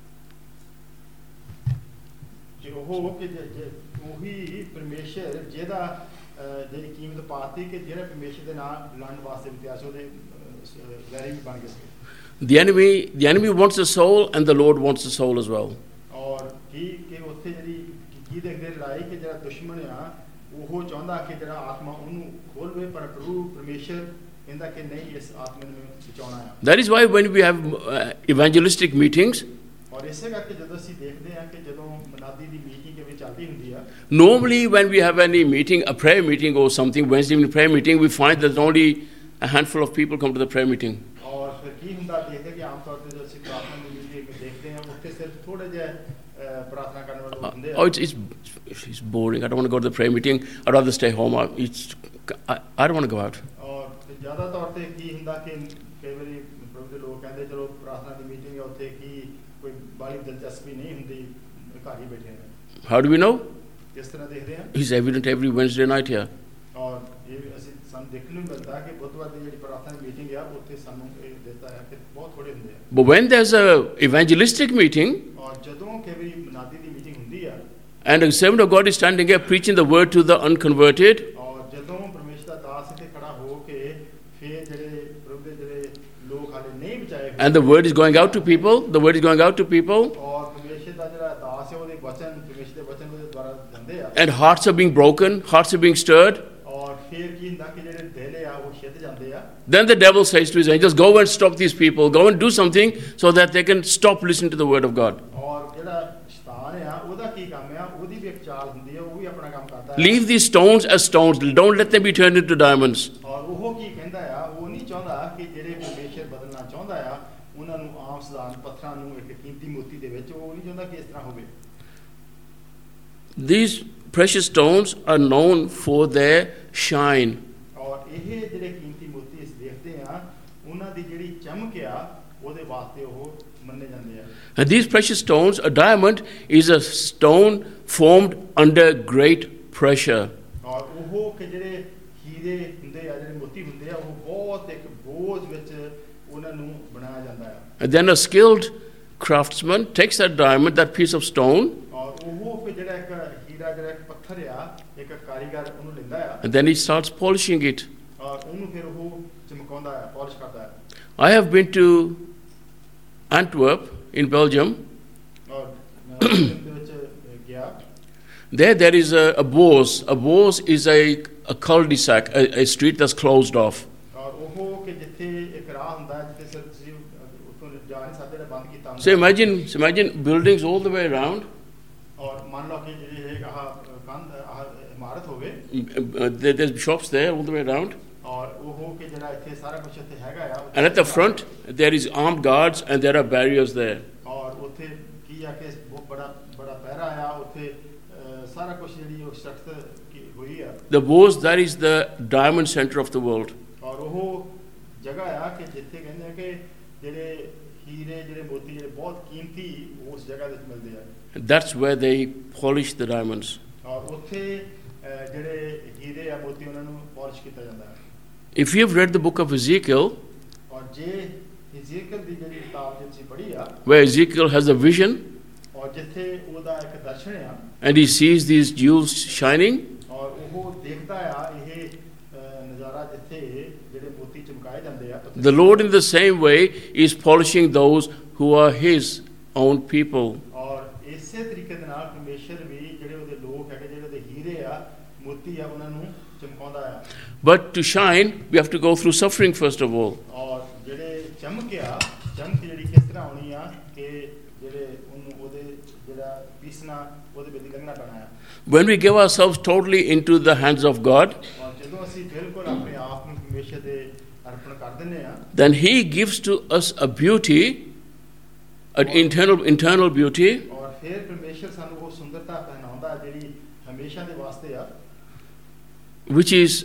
ਉਹ ਕਿ ਉਹੀ ਪਰਮੇਸ਼ਰ ਜਿਹਦਾ ਜਿਹੜੀ ਕੀਮਤ ਪਾਤੀ ਕਿ ਜਿਹੜੇ ਪਰਮੇਸ਼ਰ ਦੇ ਨਾਲ ਲੜਨ ਵਾਸਤੇ ਵੀ ਤਿਆਰ ਸੀ ਉਹਦੇ ਵੈਰੀ ਵੀ ਬਣ ਗਏ ਸੀ The enemy wants the soul, and the Lord wants the soul as well. ਔਰ ਕੀ ਕਿ ਉੱਥੇ ਜਿਹੜੀ ਕੀ ਦੇਖਦੇ ਲੜਾਈ ਕਿ ਜਿਹੜਾ ਦੁਸ਼ਮਣ ਆ ਉਹ ਚਾਹੁੰਦਾ ਕਿ ਜਿਹੜਾ ਆਤਮਾ ਉਹਨੂੰ ਖੋਲਵੇ ਪਰ ਪ੍ਰਭੂ ਪਰਮੇਸ਼ਰ ਕਹਿੰਦਾ ਕਿ ਨਹੀਂ ਇਸ ਆਤਮਾ ਨੂੰ ਬਚਾਉਣਾ ਆ That is why when we have evangelistic meetings, ਔਰ ਇਸੇ ਕਰਕੇ ਜਦੋਂ ਅਸੀਂ ਦੇਖਦੇ ਆ ਕਿ ਜਦੋਂ ਮਨਾਦੀ ਦੀ ਮੀਟਿੰਗ ਵਿੱਚ ਚੱਲਦੀ ਹੁੰਦੀ ਆ normally when we have any meeting, a prayer meeting or something, Wednesday evening prayer meeting, we find that only a handful of people come to the prayer meeting. ਔਰ ਫਿਰ ਕੀ ਹੁੰਦਾ ਦੇਖਦੇ ਕਿ ਆਮ ਤੌਰ ਤੇ ਜਦੋਂ ਅਸੀਂ ਪ੍ਰਾਰਥਨਾ ਦੀ ਮੀਟਿੰਗ ਦੇਖਦੇ ਹਾਂ ਉੱਥੇ ਸਿਰਫ ਥੋੜੇ ਜਿਹੇ ਪ੍ਰਾਰਥਨਾ ਕਰਨ ਵਾਲੇ ਲੋਕ ਹੁੰਦੇ ਆ It's boring. I don't want to go to the prayer meeting. I'd rather stay home. I don't want to go out. ਔਰ ਜ਼ਿਆਦਾ ਤੌਰ ਤੇ ਕੀ ਹੁੰਦਾ ਕਿ ਕਈ ਵਾਰੀ ਪ੍ਰਭੂ ਦੇ ਲੋਕ ਕਹਿੰਦੇ ਚਲੋ ਪ੍ਰਾਰਥਨਾ ਦੀ ਮੀਟਿੰਗ ਹੈ ਉੱਥੇ ਕੀ ਕੋਈ ਬਾਹਲੀ ਦਿਲਚਸਪੀ ਨਹੀਂ ਹੁੰਦੀ ਘਰ ਹੀ ਬੈਠੇ ਨੇ How do we know? ਕਿਸ ਤਰ੍ਹਾਂ ਦੇਖਦੇ ਹਾਂ It's evident every Wednesday night here. ਔਰ ਇਹ ਅਸੀਂ ਸਾਨੂੰ ਦੇਖਣ ਨੂੰ ਮਿਲਦਾ ਕਿ ਬੁੱਧਵਾਰ ਦੀ ਜਿਹੜੀ ਪ੍ਰਾਰਥਨਾ ਮੀਟਿੰਗ ਆ ਉੱਥੇ ਸਾਨੂੰ ਇਹ ਦਿੱਤਾ ਹੈ ਕਿ ਬਹੁਤ ਥੋੜੇ ਹੁੰਦੇ ਆ But when there's a evangelistic meeting, ਔਰ ਜਦੋਂ ਕਈ ਵਾਰੀ ਮਨਾਦੀ ਦੀ ਮੀਟਿੰਗ ਹੁੰਦੀ ਆ and a servant of God is standing here preaching the word to the unconverted, ਔਰ ਜਦੋਂ ਪਰਮੇਸ਼ਰ ਦਾ ਦਾਸ ਇੱਥੇ ਖੜਾ ਹੋ ਕੇ ਫਿਰ ਜਿਹੜੇ ਪ੍ਰਭੂ ਦੇ ਜਿਹੜੇ ਲੋਕ ਹਾਲੇ ਨਹੀਂ ਬਚਾਏ ਹੋਏ and the word is going out to people, ਔਰ ਪਰਮੇਸ਼ਰ ਦਾ ਜਿਹੜਾ ਦਾਸ ਹੈ ਉਹਦੇ ਵਚਨ ਪਰਮੇਸ਼ਰ ਦੇ ਵਚਨ ਉਹਦੇ ਦੁਆਰਾ ਜਾਂਦੇ ਆ and hearts are being broken, hearts are being stirred, ਔਰ ਫਿਰ ਕੀ ਹੁੰਦਾ ਕਿ ਜਿਹੜੇ ਦਿਲ ਆ ਉਹ ਛਿੱਤ ਜਾਂਦੇ ਆ then the devil says to his angels, go and stop these people, go and do something so that they can stop listening to the word of God. ਔਰ ਜਿਹੜਾ ਸ਼ੈਤਾਨ ਆ ਉਹਦਾ ਕੀ ਕੰਮ ਆ ਉਹਦੀ ਵੀ ਇੱਕ ਚਾਲ ਹੁੰਦੀ ਆ ਉਹ ਵੀ ਆਪਣਾ ਕੰਮ ਕਰਦਾ ਹੈ Leave these stones as stones, don't let them be turned into diamonds. ਔਰ ਉਹ ਕੀ ਕਹਿੰਦਾ ਆ ਉਹ ਨਹੀਂ ਚਾਹੁੰਦਾ ਕਿ ਜਿਹੜੇ ਪਰਮੇਸ਼ਰ ਬਦਲਣਾ ਚਾਹੁੰਦਾ ਆ ਉਹਨਾਂ ਨੂੰ ਆਮ ਸਧਾਰਨ ਪੱਥਰਾਂ ਨੂੰ ਇੱਕ ਕੀਮਤੀ ਮੋਤੀ ਦੇ ਵਿੱਚ ਉਹ ਨਹੀਂ ਚਾਹੁੰਦਾ ਕਿ ਇਸ ਤਰ੍ਹਾਂ ਹੋਵੇ These precious stones are known for their shine. ਔਰ ਇਹ ਜਿਹੜੇ ਕੀਮਤੀ ਮੋਤੀ ਅਸੀਂ ਦੇਖਦੇ ਆ ਉਹਨਾਂ ਦੀ ਜਿਹੜੀ ਚਮਕ ਆ ਉਹਦੇ ਵਾਸਤੇ ਉਹ ਮੰਨੇ ਜਾਂਦੇ ਆ And these precious stones, a diamond is a stone formed under great pressure. ਔਰ ਉਹ ਕਿ ਜਿਹੜੇ ਹੀਰੇ ਹੁੰਦੇ ਆ ਜਿਹੜੇ ਮੋਤੀ ਹੁੰਦੇ ਆ ਉਹ ਬਹੁਤ ਇੱਕ ਬੋਝ ਵਿੱਚ ਉਹਨਾਂ ਨੂੰ ਬਣਾਇਆ ਜਾਂਦਾ ਹੈ And then a skilled craftsman takes that diamond, that piece of stone, ਔਰ ਉਹ ਫਿਰ ਜਿਹੜਾ ਇੱਕ ਹੀਰਾ ਜਿਹੜਾ ਇੱਕ ਪੱਥਰ ਆ ਇੱਕ ਕਾਰੀਗਰ ਉਹਨੂੰ ਲੈਂਦਾ ਆ and then he starts polishing it. ਔਰ ਉਹਨੂੰ ਫਿਰ ਉਹ ਚਮਕਾਉਂਦਾ ਹੈ ਪਾਲਿਸ਼ ਕਰਦਾ ਹੈ I have been to Antwerp in Belgium. ਔਰ ਮੈਂ ਦੇ ਵਿੱਚ ਗਿਆ There is a Boos. A Boos is a cul-de-sac, a street that's closed off. ਔਰ ਉਹ ਕਿ ਜਿੱਥੇ ਇੱਕ ਰਾਹ ਹੁੰਦਾ ਹੈ ਜਿੱਥੇ ਸਿਰ ਤੁਸੀਂ ਉੱਥੋਂ ਜਾ ਨਹੀਂ ਸਕਦੇ ਬੰਦ ਕੀਤਾ ਹੁੰਦਾ So imagine buildings all the way around. ਔਰ ਮੰਨ ਲਓ ਕਿ ਜਿਹੜੀ ਇਹ ਆਹ ਕੰਧ ਆਹ ਇਮਾਰਤ ਹੋਵੇ There's shops there all the way around. ਔਰ ਉਹ ਕਿ ਜਿਹੜਾ ਇੱਥੇ ਸਾਰਾ ਕੁਝ ਇੱਥੇ ਹੈਗਾ ਆ And at the front, there is armed guards and there are barriers there. ਔਰ ਉੱਥੇ ਕੀ ਆ ਕਿ ਬਹੁਤ ਬੜਾ ਪਹਿਰਾ ਆ ਉੱਥੇ ਸਾਰਾ ਕੁਝ ਜਿਹੜੀ ਉਹ ਸਖਤ ਹੋਈ ਆ The Boos, that is the diamond center of the world. ਔਰ ਉਹ ਜਗ੍ਹਾ ਆ ਕਿ ਜਿੱਥੇ ਕਹਿੰਦੇ ਆ ਕਿ ਜਿਹੜੇ ਹੀਰੇ ਜਿਹੜੇ ਮੋਤੀ ਜਿਹੜੇ ਬਹੁਤ ਕੀਮਤੀ ਉਸ ਜਗ੍ਹਾ ਵਿੱਚ ਮਿਲਦੇ ਆ That's where they polish the diamonds. ਔਰ ਉੱਥੇ ਜਿਹੜੇ ਹੀਰੇ ਆ ਮੋਤੀ ਉਹਨਾਂ ਨੂੰ ਪਾਲਿਸ਼ ਕੀਤਾ ਜਾਂਦਾ ਹੈ If you have read the book of Ezekiel, ਔਰ ਜੇ ਇਜ਼ੀਕੀਲ ਦੀ ਜਿਹੜੀ ਕਿਤਾਬ ਜਿੱਥੇ ਪੜ੍ਹੀ ਆ where Ezekiel has a vision ਔਰ ਜਿੱਥੇ ਉਹਦਾ ਇੱਕ ਦਰਸ਼ਨ ਆ and he sees these jewels shining, ਔਰ ਉਹ ਦੇਖਦਾ ਆ ਇਹ ਨਜ਼ਾਰਾ ਜਿੱਥੇ ਜਿਹੜੇ ਮੋਤੀ ਚਮਕਾਏ ਜਾਂਦੇ ਆ the Lord in the same way is polishing those who are his own people. ਔਰ ਇਸੇ ਤਰੀਕੇ ਦੇ ਨਾਲ ਪਰਮੇਸ਼ਰ ਵੀ ਜਿਹੜੇ ਉਹਦੇ ਲੋਕ ਹੈਗੇ ਜਿਹੜੇ ਉਹਦੇ ਹੀਰੇ ਆ ਮੋਤੀ ਆ ਉਹਨਾਂ ਨੂੰ ਚਮਕਾਉਂਦਾ ਆ But to shine, we have to go through suffering first of all. ਔਰ ਜਿਹੜੇ ਚਮਕ ਜਿਹੜੀ ਕਿਸ ਤਰ੍ਹਾਂ ਆਉਣੀ ਆ ਕਿ ਜਿਹੜੇ ਉਹਨੂੰ ਉਹਦੇ ਜਿਹੜਾ ਪੀਸਣਾ ਉਹਦੇ ਵਿੱਚ ਲੰਘਣਾ ਪੈਣਾ ਆ When we give ourselves totally into the hands of God, ਔਰ ਜਦੋਂ ਅਸੀਂ ਬਿਲਕੁਲ ਆਪਣੇ ਆਪ ਨੂੰ ਪਰਮੇਸ਼ਰ ਦੇ ਅਰਪਣ ਕਰ ਦਿੰਦੇ ਆ then he gives to us a beauty, an internal beauty, ਔਰ ਫਿਰ ਪਰਮੇਸ਼ਰ ਸਾਨੂੰ ਉਹ ਸੁੰਦਰਤਾ ਪਹਿਨਾਉਂਦਾ ਜਿਹੜੀ ਹਮੇਸ਼ਾ ਦੇ ਵਾਸਤੇ ਆ which is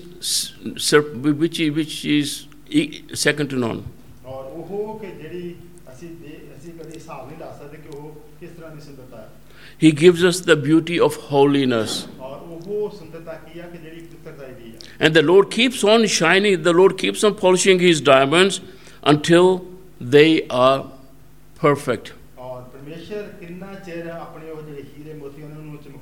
second to none. ਔਰ ਉਹ ਕਿ ਜਿਹੜੀ ਅਸੀਂ ਕਦੇ ਹਿਸਾਬ ਨਹੀਂ ਲਾ ਸਕਦੇ ਕਿ ਉਹ ਕਿਸ ਤਰ੍ਹਾਂ ਦੀ ਸੁੰਦਰਤਾ ਹੈ He gives us the beauty of holiness. ਔਰ ਉਹ ਸੁੰਦਰਤਾ ਕੀ ਆ ਕਿ ਜਿਹੜੀ ਪਵਿੱਤਰਤਾ ਦੀ ਆ And the Lord keeps on shining, the Lord keeps on polishing his diamonds until they are perfect. ਔਰ ਪਰਮੇਸ਼ਰ ਕਿੰਨਾ ਚਿਰ ਆਪਣੇ ਉਹ ਜਿਹੜੇ ਹੀਰੇ ਮੋਤੀ ਉਹਨਾਂ ਨੂੰ ਚਮਕਾਉਂਦਾ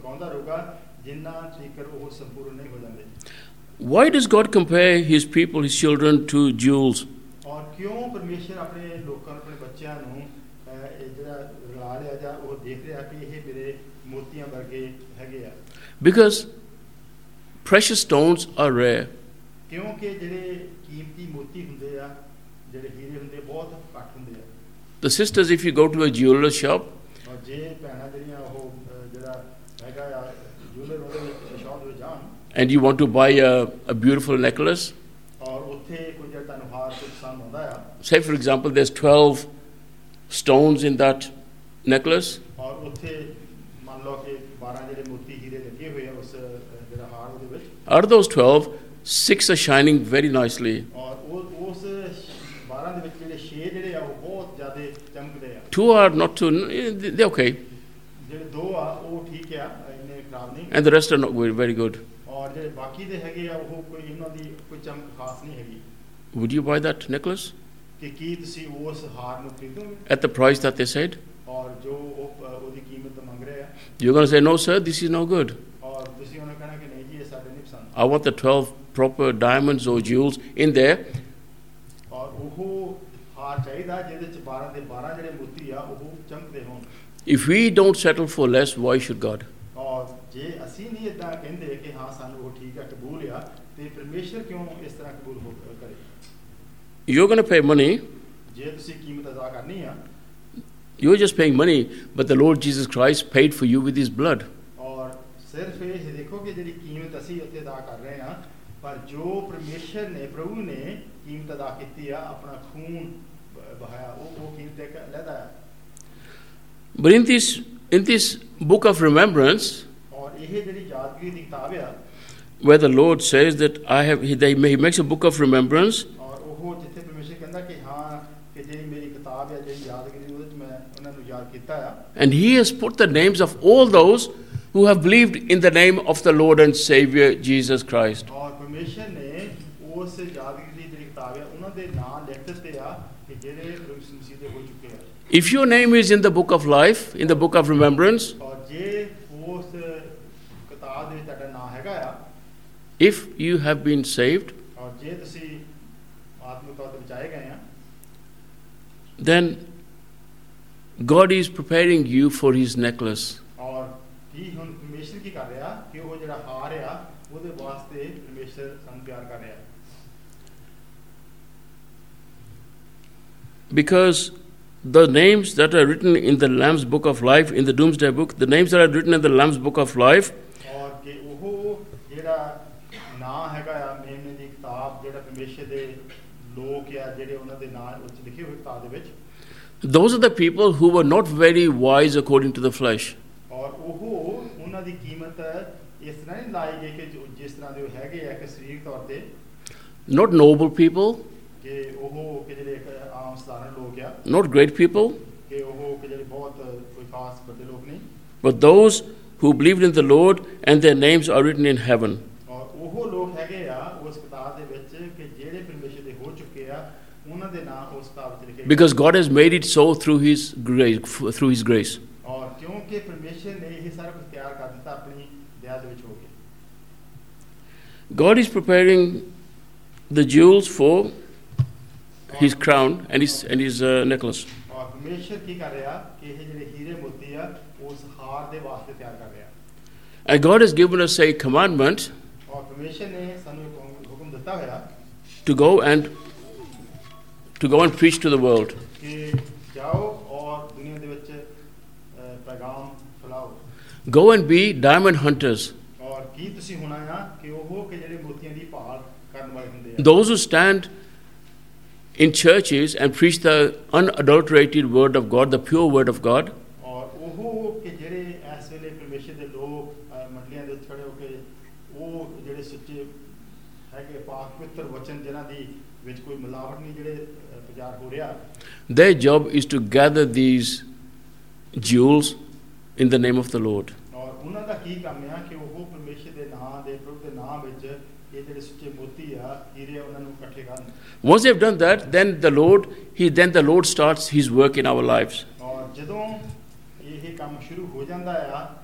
ਚਮਕਾਉਂਦਾ ਰਹੂਗਾ ਜਿੰਨਾ ਤੀਕਰ ਉਹ ਸੰਪੂਰਨ ਨਹੀਂ ਹੋ ਜਾਂਦੇ। Why does God compare his people, his children, to jewels? ਔਰ ਕਿਉਂ ਪਰਮੇਸ਼ਰ ਆਪਣੇ ਲੋਕਾਂ ਨੂੰ, ਆਪਣੇ ਬੱਚਿਆਂ ਨੂੰ ਇਹ ਜਿਹੜਾ ਰਲਾ ਲਿਆ ਜਾਂ ਉਹ ਦੇਖ ਰਿਹਾ ਕਿ ਇਹ ਮੇਰੇ ਮੋਤੀਆਂ ਵਰਗੇ ਹੈਗੇ ਆ? Because precious stones are rare. ਕਿਉਂਕਿ ਜਿਹੜੇ ਕੀਮਤੀ ਮੋਤੀ ਹੁੰਦੇ ਆ, ਜਿਹੜੇ ਹੀਰੇ ਹੁੰਦੇ, ਬਹੁਤ ਘੱਟ ਹੁੰਦੇ ਆ। The sisters, if you go to a jeweler shop, ਔਰ ਜੇ ਭੈਣਾਂ ਜਿਹੜੀਆਂ ਉਹ ਜਿਹੜਾ ਹੈਗਾ ਆ ਜੂਲਰ ਉਹਦੇ ਵਿੱਚ ਸ਼ਾਪ ਦੇ ਵਿੱਚ ਜਾਣ, and you want to buy a beautiful necklace, ਔਰ ਉੱਥੇ ਕੋਈ ਜਿਹੜਾ ਤੁਹਾਨੂੰ ਹਾਰ ਕੋਈ ਪਸੰਦ ਆਉਂਦਾ ਆ, say for example there's 12 stones in that necklace, ਔਰ ਉੱਥੇ ਮੰਨ ਲਓ ਕਿ 12 ਜਿਹੜੇ ਮੋਤੀ ਹੀਰੇ ਲੱਗੇ ਹੋਏ ਆ ਉਸ ਜਿਹੜਾ ਹਾਰ ਉਹਦੇ ਵਿੱਚ, out of those 12, 6 are shining very nicely. ਔਰ ਉਸ 12 ਦੇ ਵਿੱਚ ਜਿਹੜੇ 6 ਜਿਹੜੇ ਆ ਉਹ ਬਹੁਤ ਜ਼ਿਆਦਾ ਚਮਕਦੇ ਆ। 2 are not too, they're okay, ਜਿਹੜੇ 2 ਆ ਉਹ ਠੀਕ ਆ, ਇੰਨੇ ਖਰਾਬ ਨਹੀਂ, and the rest are not very good. ਔਰ ਜਿਹੜੇ ਬਾਕੀ ਦੇ ਹੈਗੇ ਆ ਉਹ ਕੋਈ ਇਹਨਾਂ ਦੀ ਕੋਈ ਚਮਕ ਖਾਸ ਨਹੀਂ ਹੈਗੀ। Would you buy that necklace ਕਿ ਕੀ ਤੁਸੀਂ ਉਸ ਹਾਰ ਨੂੰ ਖਰੀਦੋਗੇ at the price that they said? ਔਰ ਜੋ ਉਹਦੀ ਕੀਮਤ ਮੰਗ ਰਹੇ ਆ, You're going to say, no sir, this is no good. ਔਰ ਤੁਸੀਂ ਉਹਨਾਂ ਕਹਿਣਾ ਕਿ ਨਹੀਂ ਜੀ ਇਹ ਸਾਡੇ ਨਹੀਂ ਪਸੰਦ। I want the 12 proper diamonds or jewels in there. ਔਰ ਉਹ ਹਾਰ ਚਾਹੀਦਾ ਜਿਹਦੇ ਚ 12 ਦੇ 12 ਜਿਹੜੇ ਮੋਤੀ ਆ ਉਹ ਚਮਕਦੇ ਹੋਣ। If we don't settle for less, why should God? ਔਰ ਜੇ ਅਸੀਂ ਨਹੀਂ ਇਦਾਂ ਕਹਿੰਦੇ ਕਿ ਹਾਂ ਸਾਨੂੰ ਉਹ ਠੀਕ ਆ, ਕਬੂਲ ਆ, ਤੇ ਪਰਮੇਸ਼ਰ ਕਿਉਂ ਇਸ ਤਰ੍ਹਾਂ ਕਬੂਲ ਕਰੇ? You're going to pay money. ਜੇ ਤੁਸੀਂ ਕੀਮਤ ਅਦਾ ਕਰਨੀ ਆ, You're just paying money, but the Lord Jesus Christ paid for you with his blood. ਔਰ ਸਿਰਫ ਇਹ ਦੇਖੋ ਕਿ ਜਿਹੜੀ ਕੀਮਤ ਅਸੀਂ ਉੱਥੇ ਅਦਾ ਕਰ ਰਹੇ ਆ, ਪਰ ਜੋ ਪਰਮੇਸ਼ਰ ਨੇ, ਪ੍ਰਭੂ ਨੇ ਕੀਮਤ ਅਦਾ ਕੀਤੀ ਆ, ਆਪਣਾ ਖੂਨ ਬਹਾਇਆ, ਉਹ ਕੀਮਤ ਇੱਕ ਅਲੱਗ ਆ। But in this book of remembrance, ਔਰ ਇਹ ਜਿਹੜੀ ਯਾਦਗਰੀ ਦੀ ਕਿਤਾਬ ਆ, where the Lord says that he makes a book of remembrance, ਔਰ ਉਹ ਜਿੱਥੇ ਪਰਮੇਸ਼ਰ ਕਹਿੰਦਾ ਕਿ ਹਾਂ ਕਿ ਜਿਹੜੀ ਮੇਰੀ ਕਿਤਾਬ ਆ, ਜਿਹੜੀ ਯਾਦਗਰੀ, ਉਹਦੇ ਚ ਮੈਂ ਉਹਨਾਂ ਨੂੰ ਯਾਦ ਕੀਤਾ ਆ। and he has put the names of all those who have believed in the name of the Lord and Savior Jesus Christ. ਔਰ ਪਰਮੇਸ਼ਰ ਨੇ ਉਸ ਯਾਦਗਰੀ ਦੀ ਜਿਹੜੀ ਕਿਤਾਬ ਆ, ਉਹਨਾਂ ਦੇ ਨਾਮ ਲਿਖ ਦਿੱਤੇ ਆ ਕਿ ਜਿਹੜੇ ਪ੍ਰਭੂ ਮਸੀਹ ਦੇ ਹੋ ਚੁੱਕੇ ਆ। If your name is in the book of life, in the book of remembrance, ਔਰ ਜੇ ਉਸ ਕਿਤਾਬ ਦੇ ਵਿੱਚ ਤੁਹਾਡਾ ਨਾਮ ਹੈਗਾ ਆ, if you have been saved, ਔਰ ਜੇ ਤੁਸੀਂ ਆਤਮਿਕ ਤੌਰ ਤੇ ਬਚਾਏ ਗਏ ਆ, then God is preparing you for his necklace. ਔਰ ਕੀ ਹੁਣ ਪਰਮੇਸ਼ਰ ਕੀ ਕਰ ਰਿਹਾ ਕਿ ਉਹ ਜਿਹੜਾ ਹਾਰ ਆ ਉਹਦੇ ਵਾਸਤੇ ਪਰਮੇਸ਼ਰ ਸਾਨੂੰ ਪਿਆਰ ਕਰ ਰਿਹਾ। Because the names that are written in the Lamb's book of life, in the Doomsday book, the names that are written in the Lamb's book of life, ਔਰ ਕਿ ਉਹ ਜਿਹੜਾ ਨਾਂ ਹੈਗਾ ਆ ਮੇਮਨੇ ਦੀ ਕਿਤਾਬ, ਜਿਹੜਾ ਪਰਮੇਸ਼ਰ ਦੇ ਲੋਕ ਆ ਜਿਹੜੇ ਉਹਨਾਂ ਦੇ ਨਾਂ ਉੱਚ ਲਿਖੇ ਹੋਏ ਕਿਤਾਬ ਦੇ ਵਿੱਚ, those are the people who were not very wise according to the flesh. ਔਰ ਉਹ ਉਹਨਾਂ ਦੀ ਕੀਮਤ ਇਸ ਤਰ੍ਹਾਂ ਨਹੀਂ ਲਾਈ ਗਈ ਕਿ ਜਿਸ ਤਰ੍ਹਾਂ ਦੇ ਉਹ ਹੈਗੇ ਆ ਕਿ ਸਰੀਰਕ ਤੌਰ ਤੇ, Not noble people, ਕਿ ਉਹ ਕਿ ਜਿਹੜੇ ਇੱਕ ਆਮ ਸਧਾਰਨ ਲੋਕ ਆ, not great people, ਕਿ ਉਹ ਕਿ ਜਿਹੜੇ ਬਹੁਤ ਕੋਈ ਖਾਸ ਵੱਡੇ ਲੋਕ ਨਹੀਂ, but those who believed in the Lord and their names are written in heaven. ਔਰ ਉਹ ਲੋਕ ਹੈਗੇ ਆ ਉਸ ਕਿਤਾਬ ਦੇ ਵਿੱਚ ਕਿ ਜਿਹੜੇ ਪਰਮੇਸ਼ਰ ਦੇ ਹੋ ਚੁੱਕੇ ਆ, ਉਹਨਾਂ ਦੇ ਨਾਮ ਉਸ ਕਿਤਾਬ ਵਿੱਚ ਲਿਖੇ। Because God has made it so through his grace. ਔਰ ਕਿਉਂਕਿ ਪਰਮੇਸ਼ਰ ਨੇ ਇਹ ਸਾਰਾ ਕੁਝ ਤਿਆਰ ਕਰ ਦਿੱਤਾ ਆਪਣੀ ਦਇਆ ਦੇ ਵਿੱਚ ਹੋ ਕੇ। God is preparing the jewels for his crown and his necklace. ਔਰ ਪਰਮੇਸ਼ਰ ਕੀ ਕਰ ਰਿਹਾ ਕਿ ਇਹ ਜਿਹੜੇ ਹੀਰੇ ਮੋਤੀ ਆ ਉਸ ਹਾਰ ਦੇ ਵਾਸਤੇ ਤਿਆਰ ਕਰ ਰਿਹਾ। And God has given us a commandment ਔਰ ਪਰਮੇਸ਼ਰ ਨੇ ਸਾਨੂੰ ਇੱਕ ਹੁਕਮ ਦਿੱਤਾ ਹੋਇਆ to go and preach to the world. ਕਿ ਜਾਓ ਔਰ ਦੁਨੀਆ ਦੇ ਵਿੱਚ ਪੈਗਾਮ ਫੈਲਾਓ। Go and be diamond hunters. ਔਰ ਕੀ ਤੁਸੀਂ ਹੋਣਾ ਆ ਕਿ ਉਹ ਕਿ ਜਿਹੜੇ ਮੋਤੀਆਂ ਦੀ ਭਾਲ ਕਰਨ ਵਾਲੇ ਹੁੰਦੇ ਆ। Those who stand in churches and preach the unadulterated word of God, the pure word of God. ਔਰ ਉਹ ਕਿ ਜਿਹੜੇ ਇਸ ਵੇਲੇ ਪਰਮੇਸ਼ਰ ਦੇ ਲੋਕ ਮੰਡਲੀਆਂ ਦੇ ਵਿੱਚ ਖੜੇ ਹੋ ਕੇ ਉਹ ਜਿਹੜੇ ਸੱਚੇ ਹੈਗੇ ਪਾਕ ਪਵਿੱਤਰ ਵਚਨ ਜਿਨ੍ਹਾਂ ਦੀ ਵਿੱਚ ਕੋਈ ਮਿਲਾਵਟ ਨਹੀਂ ਜਿਹੜੇ ਪ੍ਰਚਾਰ ਹੋ ਰਿਹਾ। Their job is to gather these jewels in the name of the Lord. ਔਰ ਉਹਨਾਂ ਦਾ ਕੀ ਕੰਮ ਆ ਕਿ ਉਹ ਪਰਮੇਸ਼ਰ ਦੇ ਨਾਮ ਦੇ ਪ੍ਰਭੂ ਦੇ ਨਾਮ ਵਿੱਚ ਇਹ ਜਿਹੜੇ ਸੱਚੇ ਮੋਤੀ ਆ ਹੀਰੇ ਉਹਨਾਂ ਨੂੰ ਇਕੱਠੇ ਕਰਨ। Once they've done that, then the Lord starts his work in our lives. ਔਰ ਜਦੋਂ ਇਹ ਕੰਮ ਸ਼ੁਰੂ ਹੋ ਜਾਂਦਾ ਆ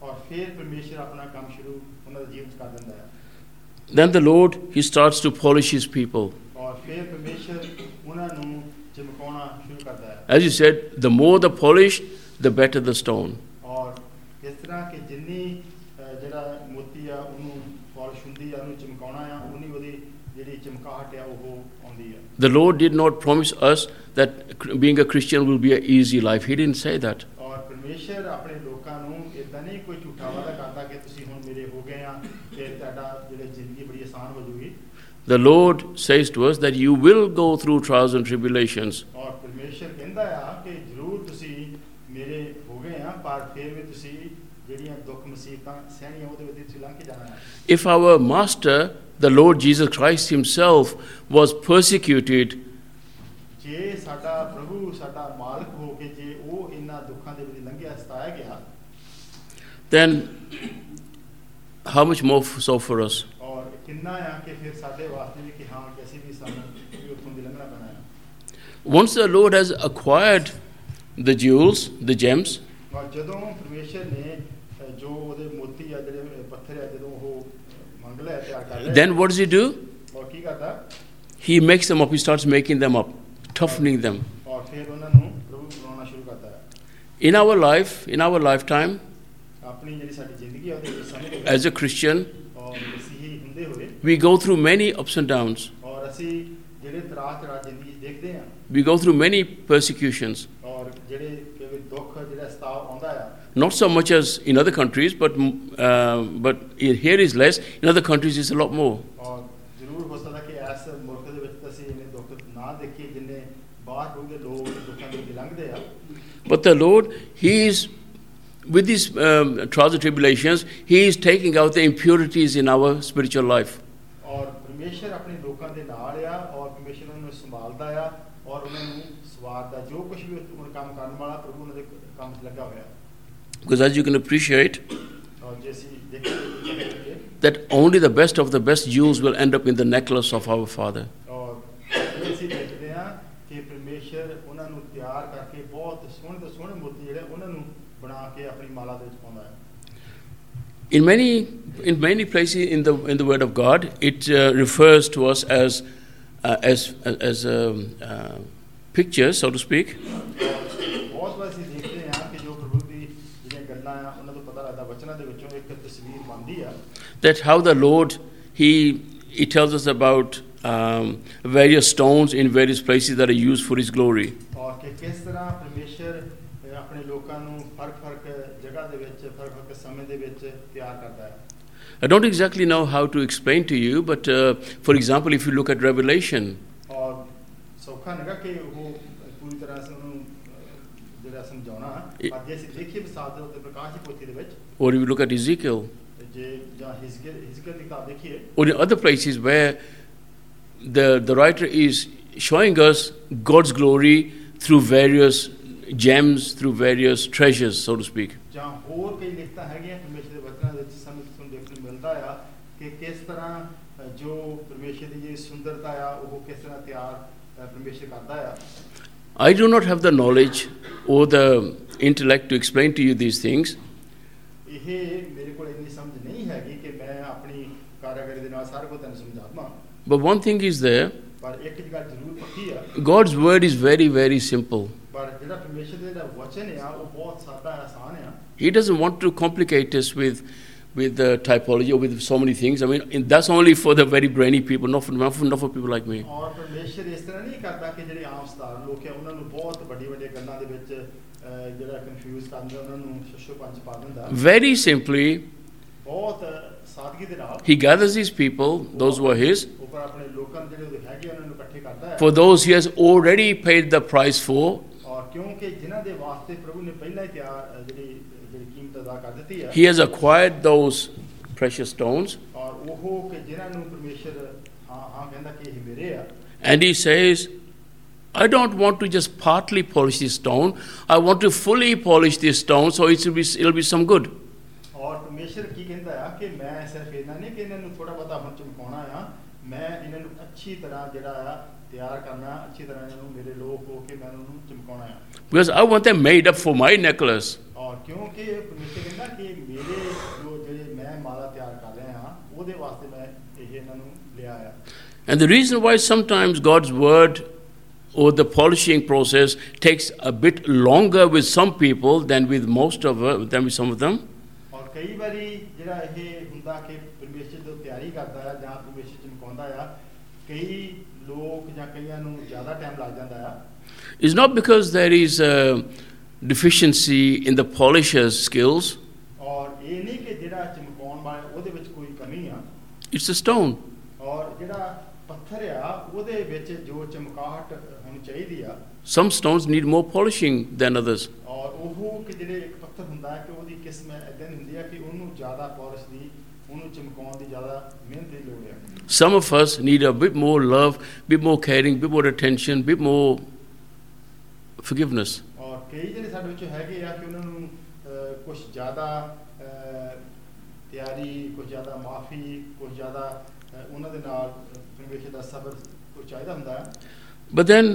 ਔਰ ਫਿਰ ਪਰਮੇਸ਼ਰ ਆਪਣਾ ਕੰਮ ਸ਼ੁਰੂ ਉਹਨਾਂ ਦੇ ਜੀਵਨ 'ਚ ਕਰ ਦਿੰਦਾ ਹੈ। Then the Lord, He starts to polish His people. ਔਰ ਫਿਰ ਪਰਮੇਸ਼ਰ ਉਹਨਾਂ ਨੂੰ ਚਮਕਾਉਣਾ ਸ਼ੁਰੂ ਕਰਦਾ ਹੈ। As you said, the more the polish, the better the stone. ਔਰ ਇਸ ਤਰ੍ਹਾਂ ਕਿ ਜਿੰਨੀ ਜਿਹੜਾ ਮੋਤੀ ਆ ਉਹਨੂੰ ਪਾਲਿਸ਼ ਹੁੰਦੀ ਆ, ਉਹਨੂੰ ਚਮਕਾਉਣਾ ਆ, ਉਨੀ ਉਹਦੀ ਜਿਹੜੀ ਚਮਕਾਹਟ ਆ ਉਹ ਆਉਂਦੀ ਆ। The Lord did not promise us that being a Christian will be an easy life. He didn't say that. ਔਰ ਪਰਮੇਸ਼ਰ ਆਪਣੇ ਲੋਕਾਂ ਨੂੰ ਇਦਾਂ ਨਹੀਂ ਕੋਈ ਝੂਠਾ ਵਾਅਦਾ ਕਰਦਾ ਕਿ ਤੁਸੀਂ ਹੁਣ ਮੇਰੇ ਹੋ ਗਏ ਆ ਤੇ ਤੁਹਾਡਾ ਜਿਹੜੀ ਜ਼ਿੰਦਗੀ ਬੜੀ ਆਸਾਨ ਹੋ ਜਾਊਗੀ। The Lord says to us that you will go through trials and tribulations. ਔਰ ਪਰਮੇਸ਼ਰ ਕਹਿੰਦਾ ਆ ਕਿ ਜ਼ਰੂਰ ਤੁਸੀਂ ਮੇਰੇ ਹੋ ਗਏ ਆ, ਪਰ ਫਿਰ ਵੀ ਤੁਸੀਂ ਜਿਹੜੀਆਂ ਦੁੱਖ ਮੁਸੀਬਤਾਂ ਸਹਿਣੀਆਂ ਉਹਦੇ ਵਿੱਚ ਤੁਸੀਂ ਲੰਘ ਕੇ ਜਾਣਾ ਹੈ। If our Master, the Lord Jesus Christ Himself, was persecuted, ਜੇ ਸਾਡਾ ਪ੍ਰਭੂ ਸਾਡਾ ਮਾਲਕ ਹੋ ਕੇ ਜੇ ਉਹ ਇਹਨਾਂ ਦੁੱਖਾਂ ਦੇ ਵਿੱਚ ਲੰਘਿਆ ਸਤਾਇਆ ਗਿਆ, then how much more so for us? ਔਰ ਕਿੰਨਾ ਆ ਕਿ ਫਿਰ ਸਾਡੇ ਵਾਸਤੇ ਵੀ ਕਿ ਹਾਂ ਕਿ ਅਸੀਂ ਵੀ ਸਾਨੂੰ ਵੀ ਉੱਥੋਂ ਦੀ ਲੰਘਣਾ ਪੈਣਾ ਹੈ। Once the Lord has acquired the jewels, the gems, ਔਰ ਜਦੋਂ ਪਰਮੇਸ਼ਰ ਨੇ ਜੋ ਉਹਦੇ ਮੋਤੀ ਆ ਜਿਹੜੇ ਪੱਥਰ ਆ ਜਦੋਂ ਉਹ ਮੰਗ ਲਿਆ ਤਿਆਰ ਕਰ ਲਿਆ, then what does He do? ਔਰ ਕੀ ਕਰਦਾ? He makes them up. He starts making them up, toughening them. ਔਰ ਫਿਰ ਉਹਨਾਂ ਨੂੰ ਪ੍ਰਭੂ ਬਣਾਉਣਾ ਸ਼ੁਰੂ ਕਰਦਾ ਹੈ। In our life, in our lifetime, ਆਪਣੀ ਜਿਹੜੀ ਸਾਡੀ ਜ਼ਿੰਦਗੀ ਆ ਉਹਦੇ ਵਿੱਚ ਸਮੇਂ as a Christian, ਔਰ ਮਸੀਹੀ ਹੁੰਦੇ ਹੋਏ we go through many ups and downs. ਔਰ ਅਸੀਂ ਜਿਹੜੇ ਤਰਾਸ ਚੜਾ ਜ਼ਿੰਦਗੀ 'ਚ ਦੇਖਦੇ ਆ, We go through many persecutions. ਔਰ ਜਿਹੜੇ ਕਿ ਦੁੱਖ ਜਿਹੜਾ ਸਤਾਵ ਆਉਂਦਾ ਆ, Not so much as in other countries, but here is less. In other countries, it's a lot more. ਔਰ ਜ਼ਰੂਰ ਹੋ ਸਕਦਾ ਕਿ ਇਸ ਮੁਲਕ ਦੇ ਵਿੱਚ ਅਸੀਂ ਇਹਨੇ ਦੁੱਖ ਨਾ ਦੇਖੀਏ ਜਿੰਨੇ ਬਾਹਰ ਹੋਊਗੇ ਲੋਕ ਦੁੱਖਾਂ ਦੇ ਵਿੱਚ ਲੰਘਦੇ ਆ। But the Lord, He is, with these trials and tribulations, He is taking out the impurities in our spiritual life. ਔਰ ਪਰਮੇਸ਼ਰ ਆਪਣੇ ਲੋਕਾਂ ਦੇ ਨਾਲ ਆ, ਔਰ ਪਰਮੇਸ਼ਰ ਉਹਨਾਂ ਨੂੰ ਸੰਭਾਲਦਾ ਆ, ਔਰ ਉਹਨਾਂ ਨੂੰ ਸਵਾਰਦਾ। ਜੋ ਕੁਝ ਵੀ ਉਹ ਕੰਮ ਕਰਨ ਵਾਲਾ ਪ੍ਰਭੂ ਉਹਨਾਂ ਦੇ ਕੰਮ 'ਚ ਲੱਗਾ ਹੋਇਆ। Because as you can appreciate, ਔਰ ਜੇ ਅਸੀਂ ਦੇਖੀਏ that only the best of the best jewels will end up in the necklace of our Father. ਔਰ ਇਹ ਅਸੀਂ ਦੇਖਦੇ ਹਾਂ ਕਿ ਪਰਮੇਸ਼ਰ ਉਹਨਾਂ ਨੂੰ ਤਿਆਰ ਕਰਕੇ ਬਹੁਤ ਸੋਹਣੇ ਤੋਂ ਸੋਹਣੇ ਮੋਤੀ ਜਿਹੜੇ ਉਹਨਾਂ ਨੂੰ ਬਣਾ ਕੇ ਆਪਣੀ ਮਾਲਾ ਦੇ ਵਿੱਚ ਪਾਉਂਦਾ ਹੈ। In many places in the Word of God, it refers to us as pictures, so to speak. ਬਹੁਤ ਵਾਰ ਅਸੀਂ ਦੇਖਦੇ ਹਾਂ ਕਿ ਜੋ ਪ੍ਰਭੂ ਦੀ ਜਿਹੜੀਆਂ ਗੱਲਾਂ ਆ ਉਹਨਾਂ ਤੋਂ ਪਤਾ ਲੱਗਦਾ ਵਚਨਾਂ ਦੇ ਵਿੱਚੋਂ ਇੱਕ ਤਸਵੀਰ ਬਣਦੀ ਆ। That how the Lord, He tells us about various stones in various places that are used for His glory. ਔਰ ਕਿ ਕਿਸ ਤਰ੍ਹਾਂ ਪਰਮੇਸ਼ਰ ਆਪਣੇ ਲੋਕਾਂ ਨੂੰ ਫਰਕ ਜਗ੍ਹਾ ਦੇ ਵਿੱਚ ਫਰਕ ਸਮੇਂ ਦੇ ਵਿੱਚ ਤਿਆਰ ਕਰਦਾ ਹੈ। I don't exactly know how to explain to you, but for example, if you look at Revelation, ਔਰ ਸੌਖਾ ਨਹੀਂਗਾ ਕਿ ਉਹ ਪੂਰੀ ਤਰ੍ਹਾਂ ਸਾਨੂੰ ਜਿਹੜਾ ਸਮਝਾਉਣਾ, ਪਰ ਜੇ ਅਸੀਂ ਦੇਖੀਏ ਵਿਸਾਲ ਦੇ ਉੱਤੇ ਪ੍ਰਕਾਸ਼ ਦੀ ਪੋਥੀ ਦੇ ਵਿੱਚ, or if you look at Ezekiel, ਜੇ ਜਾਂ ਹਿਜ਼ਕੀਏਲ ਦੀ ਕਿਤਾਬ ਦੇਖੀਏ, or in other places where the writer is showing us God's glory through various gems, through various treasures, so to speak. ਜਾਂ ਹੋਰ ਕਈ ਲਿਖਤਾਂ ਹੈਗੀਆਂ ਪਰਮੇਸ਼ਰ ਦੇ ਵਚਨਾਂ ਦੇ ਵਿੱਚ ਸਾਨੂੰ ਦੇਖਣ ਨੂੰ ਮਿਲਦਾ ਆ ਕਿ ਕਿਸ ਤਰ੍ਹਾਂ ਜੋ ਪਰਮੇਸ਼ਰ ਦੀ ਜਿਹੜੀ ਸੁੰਦਰਤਾ ਆ ਉਹ ਕਿਸ ਤਰ੍ਹਾਂ ਤਿਆਰ ਪਰਮੇਸ਼ਰ ਕਰਦਾ ਆ। I do not have the knowledge or the intellect to explain to you these things. ਇਹ ਮੇਰੇ ਕੋਲ ਇੰਨੀ ਸਮਝ ਨਹੀਂ ਹੈਗੀ ਕਿ ਮੈਂ ਆਪਣੀ ਕਾਰਗਰੀ ਦੇ ਨਾਲ ਸਾਰਾ ਕੁਝ ਤੁਹਾਨੂੰ ਸਮਝਾ ਦਵਾਂ। But one thing is there, ਪਰ ਇੱਕ ਗੱਲ ਜ਼ਰੂਰ ਪੱਕੀ ਆ, God's word is very, very simple. ਪਰ ਜਿਹੜਾ ਪਰਮੇਸ਼ਰ ਦਾ ਜਿਹੜਾ ਵਚਨ ਆ ਉਹ ਬਹੁਤ ਸਾਦਾ ਆਸਾਨ ਆ। He doesn't want to complicate us with typology or with so many things. I mean, that's only for the very brainy people, not for people like me. ਔਰ ਪਰਮੇਸ਼ਰ ਇਸ ਤਰ੍ਹਾਂ ਨਹੀਂ ਕਰਦਾ ਕਿ ਜਿਹੜੇ ਆਮ ਸਧਾਰਨ ਲੋਕ ਆ ਉਹਨਾਂ ਨੂੰ ਬਹੁਤ ਵੱਡੀਆਂ ਗੱਲਾਂ ਦੇ ਵਿੱਚ ਜਿਹੜਾ ਕਨਫਿਊਜ਼ ਕਰ ਦਿੰਦਾ, ਉਹਨਾਂ ਨੂੰ ਸ਼ਸ਼ੋ ਪੰਜ ਪਾ ਦਿੰਦਾ। Very simply, ਬਹੁਤ ਸਾਦਗੀ ਦੇ ਨਾਲ He gathers His people, those who are His, ਉੱਪਰ ਆਪਣੇ ਲੋਕਾਂ ਜਿਹੜੇ ਹੈਗੇ ਉਹਨਾਂ ਨੂੰ ਇਕੱਠੇ ਕਰਦਾ ਹੈ। for those He has already paid the price for. ਔਰ ਕਿਉਂਕਿ ਜਿਨ੍ਹਾਂ ਦੇ ਵਾਸਤੇ ਪ੍ਰਭੂ ਨੇ ਪਹਿਲਾਂ ਹੀ ਤਿਆਰ ਜਿਹੜੀ ਕੀਮਤ ਅਦਾ ਕਰ ਦਿੱਤੀ ਹੈ। He has acquired those precious stones. ਔਰ ਉਹ ਕਿ ਜਿਨ੍ਹਾਂ ਨੂੰ ਪਰਮੇਸ਼ਰ ਹਾਂ ਕਹਿੰਦਾ ਕਿ ਇਹ ਮੇਰੇ ਆ। And He says, I don't want to just partly polish this stone. I want to fully polish this stone so it'll be some good. ਔਰ ਪਰਮੇਸ਼ਰ ਕੀ ਕਹਿੰਦਾ ਆ ਕਿ ਮੈਂ ਸਿਰਫ ਇਹਨਾਂ ਨਹੀਂ ਕਿ ਇਹਨਾਂ ਨੂੰ ਥੋੜਾ ਬਹੁਤਾ ਹੁਣ ਚਮਕਾਉਣਾ ਆ, ਮੈਂ ਇਹਨਾਂ ਨੂੰ ਅੱਛੀ ਤਰ੍ਹਾਂ ਜਿਹੜਾ ਆ ਤਿਆਰ ਕਰਨਾ, ਅੱਛੀ ਤਰ੍ਹਾਂ ਇਹਨਾਂ ਨੂੰ ਮੇਰੇ ਲੋਕ ਹੋ ਕੇ ਮੈਂ ਉਹਨਾਂ ਨੂੰ ਚਮਕਾਉਣਾ ਆ। Because I want them made up for my necklace. ਔਰ ਕਿਉਂਕਿ ਪਰਮੇਸ਼ਰ ਕਹਿੰਦਾ ਕਿ ਜਿਹੜੇ ਮੈਂ ਮਾਲਾ ਤਿਆਰ ਕਰ ਰਿਹਾ ਹਾਂ ਉਹਦੇ ਵਾਸਤੇ ਮੈਂ ਇਹ ਇਹਨਾਂ ਨੂੰ ਲਿਆ ਆ And the reason why sometimes God's word or the polishing process takes a bit longer with some people than with some of them. ਔਰ ਕਈ ਵਾਰੀ ਜਿਹੜਾ ਇਹ ਹੁੰਦਾ ਕਿ ਪਰਮੇਸ਼ਰ ਤੋਂ ਤਿਆਰੀ ਕਰਦਾ ਹੈ ਜਾਂ ਪਰਮੇਸ਼ਰ ਚਮਕਾਉਂਦਾ ਆ ਕਈ ਲੋਕ ਜਾਂ ਕਈਆਂ ਨੂੰ ਜ਼ਿਆਦਾ ਟਾਈਮ ਲੱਗ ਜਾਂਦਾ ਆ It's not because there is a deficiency in the polisher's skills. ਔਰ ਇਹ ਨਹੀਂ ਕਿ ਜਿਹੜਾ ਚਮਕਾਉਣ ਵਾਲਾ ਉਹਦੇ ਵਿੱਚ ਕੋਈ ਕਮੀ ਆ It's a stone. ਔਰ ਜਿਹੜਾ ਪੱਥਰ ਆ ਉਹਦੇ ਵਿੱਚ ਜੋ ਚਮਕਾਹਟ ਹੋਣੀ ਚਾਹੀਦੀ ਆ Some stones need more polishing than others. ਔਰ ਉਹ ਕਿ ਜਿਹੜੇ ਇੱਕ ਪੱਥਰ ਹੁੰਦਾ ਹੈ ਕਿ ਉਹਦੀ ਕਿਸਮ ਏਦਾਂ ਦੀ ਹੁੰਦੀ ਆ ਕਿ ਉਹਨੂੰ ਜ਼ਿਆਦਾ ਪਾਲਿਸ਼ ਦੀ ਉਹਨੂੰ ਚਮਕਾਉਣ ਦੀ ਜ਼ਿਆਦਾ ਮਿਹਨਤ ਦੀ ਲੋੜ ਹੈ Some of us need a bit more love, bit more caring, bit more attention, bit more forgiveness. ਔਰ ਕਈ ਜਿਹੜੇ ਸਾਡੇ ਵਿੱਚ ਹੈਗੇ ਆ ਕਿ ਉਹਨਾਂ ਨੂੰ ਕੁਝ ਜ਼ਿਆਦਾ ਤਿਆਰੀ ਕੁਝ ਜ਼ਿਆਦਾ ਮਾਫੀ ਕੁਝ ਜ਼ਿਆਦਾ ਉਹਨਾਂ ਦੇ ਨਾਲ ਪਰਮੇਸ਼ਰ ਦਾ ਸਬਰ ਕੁਝ ਚਾਹੀਦਾ ਹੁੰਦਾ ਹੈ But then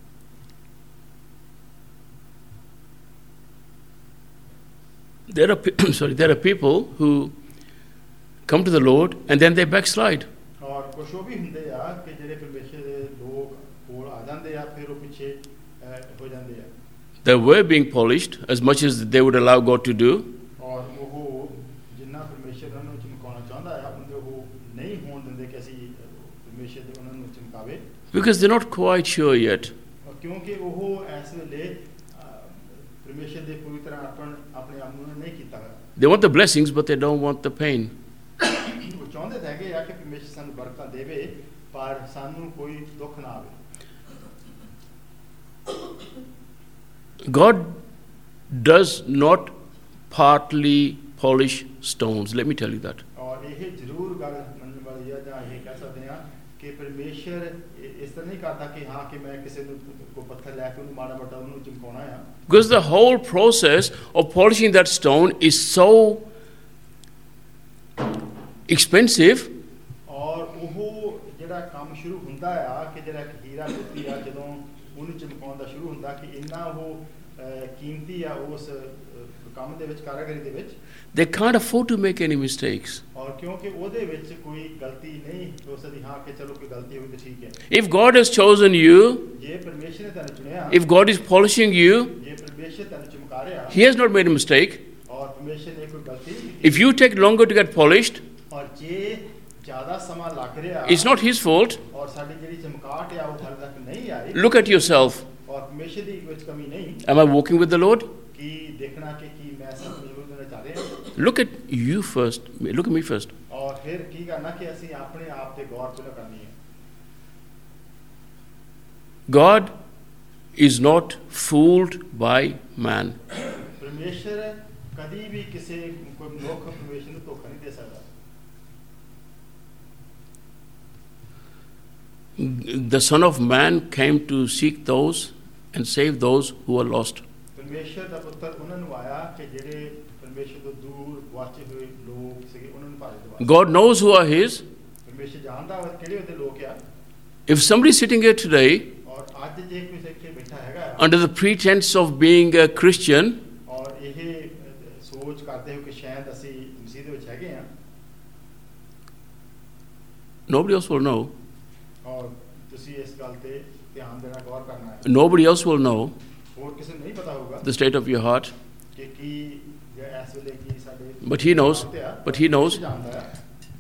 there are people who come to the Lord and then they backslide. ਔਰ ਕੁਝ ਉਹ ਵੀ ਹੁੰਦੇ ਆ ਕਿ ਜਿਹੜੇ ਪਰਮੇਸ਼ਰ ਦੇ ਲੋਕ ਕੋਲ ਆ ਜਾਂਦੇ ਆ ਫਿਰ ਉਹ ਪਿੱਛੇ ਹੋ ਜਾਂਦੇ ਆ They were being polished as much as they would allow God to do. ਔਰ ਉਹ ਜਿੰਨਾ ਪਰਮੇਸ਼ਰ ਉਹਨਾਂ ਨੂੰ ਚਮਕਾਉਣਾ ਚਾਹੁੰਦਾ ਆ ਉਹਦੇ ਉਹ ਨਹੀਂ ਹੋਣ ਦਿੰਦੇ ਕਿ ਅਸੀਂ ਪਰਮੇਸ਼ਰ ਦੇ ਉਹਨਾਂ ਨੂੰ ਚਮਕਾਵੇ Because they're not quite sure yet. ਕਿਉਂਕਿ ਉਹ ਇਸ ਵੇਲੇ ਪਰਮੇਸ਼ਰ ਦੇ ਪੂਰੀ ਤਰ੍ਹਾਂ ਆਪਣੇ ਆਪ ਨੂੰ ਨਹੀਂ ਕੀਤਾ ਹੋਇਆ They want the blessings, but they don't want the pain. ਉਹ ਚਾਹੁੰਦੇ ਹੈਗੇ ਆ ਕਿ ਪਰਮੇਸ਼ਰ ਸਾਨੂੰ ਬਰਕਤਾਂ ਦੇਵੇ ਪਰ ਸਾਨੂੰ ਕੋਈ ਦੁੱਖ ਨਾ ਆਵੇ God does not partly polish stones. Let me tell you that. ਔਰ ਇਹ ਜ਼ਰੂਰ ਗੱਲ ਮੰਨਣ ਵਾਲੀ ਆ ਜਾਂ ਇਹ ਕਹਿ ਸਕਦੇ ਆ ਕਿ ਪਰਮੇਸ਼ਰ ਇਸ ਤਰ੍ਹਾਂ ਨਹੀਂ ਕਰਦਾ ਕਿ ਹਾਂ ਕਿ ਮੈਂ ਕਿਸੇ ਨੂੰ ਕੋ ਪੱਥਰ ਲੈ ਕੇ ਉਹਨੂੰ ਮਾੜਾ ਮੋਟਾ ਉਹਨੂੰ ਚਮਕਾਉਣਾ ਆ Because the whole process of polishing that stone is so expensive. ਔਰ ਉਹ ਜਿਹੜਾ ਕੰਮ ਸ਼ੁਰੂ ਹੁੰਦਾ ਆ ਕਿ ਜਿਹੜਾ ਹੀਰਾ ਮੋਤੀ ਆ ਜਦੋਂ ਉਹਨੂੰ ਚਮਕਾਉਣ ਦਾ ਸ਼ੁਰੂ ਹੁੰਦਾ ਕਿ ਇੰਨਾ ਉਹ ਕੀਮਤੀ ਆ ਉਸ ਕੰਮ ਦੇ ਵਿੱਚ ਕਾਰੀਗਰੀ ਦੇ ਵਿੱਚ They can't afford to make any mistakes. ਔਰ ਕਿਉਂਕਿ ਉਹਦੇ ਵਿੱਚ ਕੋਈ ਗਲਤੀ ਨਹੀਂ ਹੋ ਸਕਦੀ ਹਾਂ ਕਿ ਚਲੋ ਕੋਈ ਗਲਤੀ ਹੋਈ ਤਾਂ ਠੀਕ ਹੈ If God has chosen you, ਜੇ ਪਰਮੇਸ਼ਰ ਨੇ ਤੁਹਾਨੂੰ ਚੁਣਿਆ if God is polishing you, ਜੇ ਪਰਮੇਸ਼ਰ ਤੁਹਾਨੂੰ ਚਮਕਾ ਰਿਹਾ He has not made a mistake. ਔਰ ਪਰਮੇਸ਼ਰ ਨੇ ਕੋਈ ਗਲਤੀ ਨਹੀਂ ਕੀਤੀ If you take longer to get polished, ਔਰ ਜੇ ਜ਼ਿਆਦਾ ਸਮਾਂ ਲੱਗ ਰਿਹਾ it's not His fault. ਔਰ ਸਾਡੀ ਜਿਹੜੀ ਚਮਕਾਹਟ ਆ ਉਹ ਹਾਲੇ ਤੱਕ ਨਹੀਂ ਆਈ Look at yourself. ਔਰ ਪਰਮੇਸ਼ਰ ਦੀ ਵਿੱਚ ਕਮੀ ਨਹੀਂ Am I walking with the Lord? ਕੀ ਦੇਖਣਾ ਕਿ ਕੀ ਮੈਂ ਸਭ ਕੁਝ ਉਹਦੇ ਚਾਹ ਰਿਹਾ Look at you first. Look at me first. ਔਰ ਫਿਰ ਕੀ ਕਰਨਾ ਕਿ ਅਸੀਂ ਆਪਣੇ ਆਪ ਤੇ ਗੌਰ ਪਹਿਲਾਂ ਕਰਨੀ ਹੈ God is not fooled by man. ਪਰਮੇਸ਼ਰ ਕਦੀ ਵੀ ਕਿਸੇ ਕੋਈ ਮਨੁੱਖ ਪਰਮੇਸ਼ਰ ਨੂੰ ਧੋਖਾ ਨਹੀਂ ਦੇ ਸਕਦਾ The Son of Man came to seek those and save those who are lost. ਪਰਮੇਸ਼ਰ ਦਾ ਪੁੱਤਰ ਉਹਨਾਂ ਨੂੰ ਆਇਆ ਕਿ ਜਿਹੜੇ ਪਰਮੇਸ਼ਰ ਤੋਂ ਦੂਰ ਵਾਚੇ ਹੋਏ ਲੋਕ ਸੀਗੇ ਉਹਨਾਂ ਨੂੰ ਭਾਲੇ ਦਵਾ God knows who are His. ਪਰਮੇਸ਼ਰ ਜਾਣਦਾ ਵਾ ਕਿਹੜੇ ਉਹਦੇ ਲੋਕ ਆ If somebody is sitting here today ਔਰ ਅੱਜ ਜੇ ਕੋਈ ਇੱਥੇ ਬੈਠਾ ਹੈਗਾ under the pretense of being a Christian, ਔਰ ਇਹ ਸੋਚ ਕਰਦੇ ਹੋ ਕਿ ਸ਼ਾਇਦ ਅਸੀਂ ਮਸੀਹ ਦੇ ਵਿੱਚ ਹੈਗੇ ਆ nobody else will know. ਔਰ ਤੁਸੀਂ ਇਸ ਗੱਲ ਤੇ ਧਿਆਨ ਦੇਣਾ ਗੌਰ ਕਰਨਾ ਹੈ Nobody else will know ਹੋਰ ਕਿਸੇ ਨੂੰ ਨਹੀਂ ਪਤਾ ਹੋਊਗਾ the state of your heart. ਕਿ ਕੀ ਇਸ ਵੇਲੇ ਕੀ ਸਾਡੇ But He knows. But He knows. ਜਾਣਦਾ ਹੈ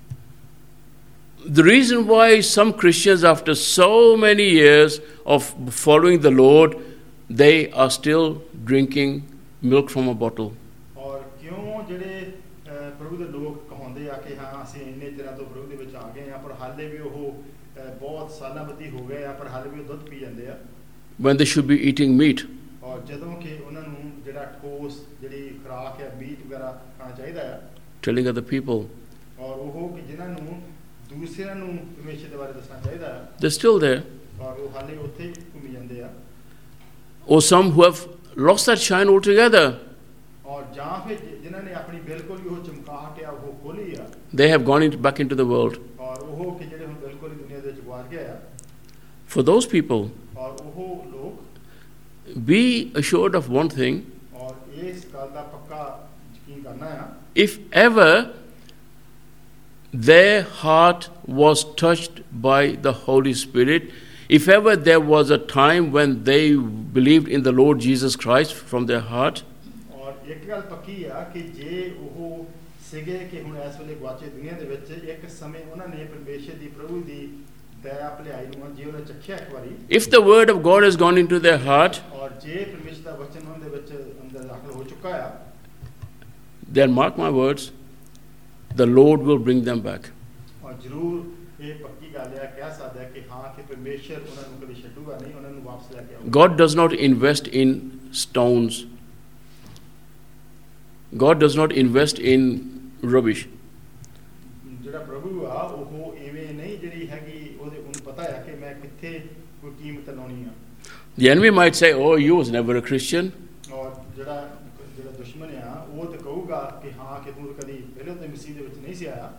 The reason why some Christians, after so many years of following the Lord, they are still drinking milk from a bottle. ਔਰ ਕਿਉਂ ਜਿਹੜੇ ਪ੍ਰਭੂ ਦੇ ਲੋਕ ਕਹਾਉਂਦੇ ਆ ਕਿ ਹਾਂ ਅਸੀਂ ਇੰਨੇ ਚਿਰਾਂ ਤੋਂ ਪ੍ਰਭੂ ਦੇ ਵਿੱਚ ਆ ਗਏ ਆ ਪਰ ਹਾਲੇ ਵੀ ਉਹ ਬਹੁਤ ਸਾਲਾਂ ਬੱਧੀ ਹੋ ਗਏ ਆ ਪਰ ਹਾਲੇ ਵੀ ਉਹ ਦੁੱਧ ਪੀ ਜਾਂਦੇ ਆ When they should be eating meat. ਔਰ ਜਦੋਂ ਕਿ ਉਹਨਾਂ ਨੂੰ ਜਿਹੜਾ ਠੋਸ ਜਿਹੜੀ ਖੁਰਾਕ ਹੈ ਮੀਟ ਵਗੈਰਾ ਖਾਣਾ ਚਾਹੀਦਾ ਆ Telling other people. ਔਰ ਉਹ ਕਿ ਜਿਨ੍ਹਾਂ ਨੂੰ ਦੂਸਰਿਆਂ ਨੂੰ ਪਰਮੇਸ਼ਰ ਦੇ ਬਾਰੇ ਦੱਸਣਾ ਚਾਹੀਦਾ ਆ They're still there. ਔਰ ਉਹ ਹਾਲੇ ਉੱਥੇ ਹੀ ਘੁੰਮੀ ਜਾਂਦੇ ਆ Or some who have lost that shine altogether. ਔਰ ਜਾਂ ਫਿਰ ਜਿਨ੍ਹਾਂ ਨੇ ਆਪਣੀ ਬਿਲਕੁਲ ਹੀ ਉਹ ਚਮਕਾਹਟ ਆ ਉਹ ਖੋਲੀ ਆ They have gone back into the world. ਔਰ ਉਹ ਕਿ ਜਿਹੜੇ ਹੁਣ ਬਿਲਕੁਲ ਹੀ ਦੁਨੀਆ ਦੇ ਵਿੱਚ ਗੁਆਚ ਗਏ ਆ For those people, ਔਰ ਉਹ ਲੋਕ be assured of one thing. ਔਰ ਇਸ ਗੱਲ ਦਾ ਪੱਕਾ ਯਕੀਨ ਕਰਨਾ ਆ if ever their heart was touched by the Holy Spirit, if ever there was a time when they believed in the Lord Jesus Christ from their heart, ਔਰ ਇੱਕ ਗੱਲ ਪੱਕੀ ਆ ਕਿ ਜੇ ਉਹ ਸੀਗੇ ਕਿ ਹੁਣ ਇਸ ਵੇਲੇ ਗਵਾਚੇ ਦੁਨੀਆ ਦੇ ਵਿੱਚ ਇੱਕ ਸਮੇਂ ਉਹਨਾਂ ਨੇ ਪਰਮੇਸ਼ਰ ਦੀ ਪ੍ਰਭੂ ਦੀ ਦਇਆ ਭਲਾਈ ਨੂੰ ਜੇ ਉਹਨਾਂ ਚੱਖਿਆ ਇੱਕ ਵਾਰੀ, if the word of God has gone into their heart, ਔਰ ਜੇ ਪਰਮੇਸ਼ਰ ਦਾ ਵਚਨ ਉਹਨਾਂ ਦੇ ਵਿੱਚ ਅੰਦਰ ਦਾਖਲ ਹੋ ਚੁੱਕਾ ਆ, then mark my words, the Lord will bring them back. ਔਰ ਜ਼ਰੂਰ ਇਹ ਪੱਕੀ ਗੱਲ ਆ, ਕਹਿ ਸਕਦਾ ਕਿ ਹਾਂ ਕਿ ਪਰਮੇਸ਼ਰ ਉਹਨਾਂ ਨੂੰ ਕਦੇ ਛੱਡੂਗਾ ਨਹੀਂ, ਉਹਨਾਂ ਨੂੰ ਵਾਪਸ ਲੈ ਕੇ ਆਊਗਾ। God does not invest in stones. God does not invest in rubbish. ਜਿਹੜਾ ਪ੍ਰਭੂ ਆ ਉਹ ਐਵੇਂ ਨਹੀਂ ਜਿਹੜੀ ਹੈਗੀ ਉਹਨੂੰ ਪਤਾ ਹੈ ਕਿ ਮੈਂ ਕਿੱਥੇ ਕੋਈ ਕੀਮਤ ਲਾਉਣੀ ਆ। The enemy might say, oh, you was never a Christian. ਔਰ ਜਿਹੜਾ ਦੁਸ਼ਮਣ ਆ ਉਹ ਤਾਂ ਕਹੂਗਾ ਕਿ ਹਾਂ ਕਿ ਤੂੰ ਕਦੀ ਪਹਿਲਾਂ ਤਾਂ ਮਸੀਹ ਦੇ ਵਿੱਚ ਨਹੀਂ ਸੀ ਆਇਆ।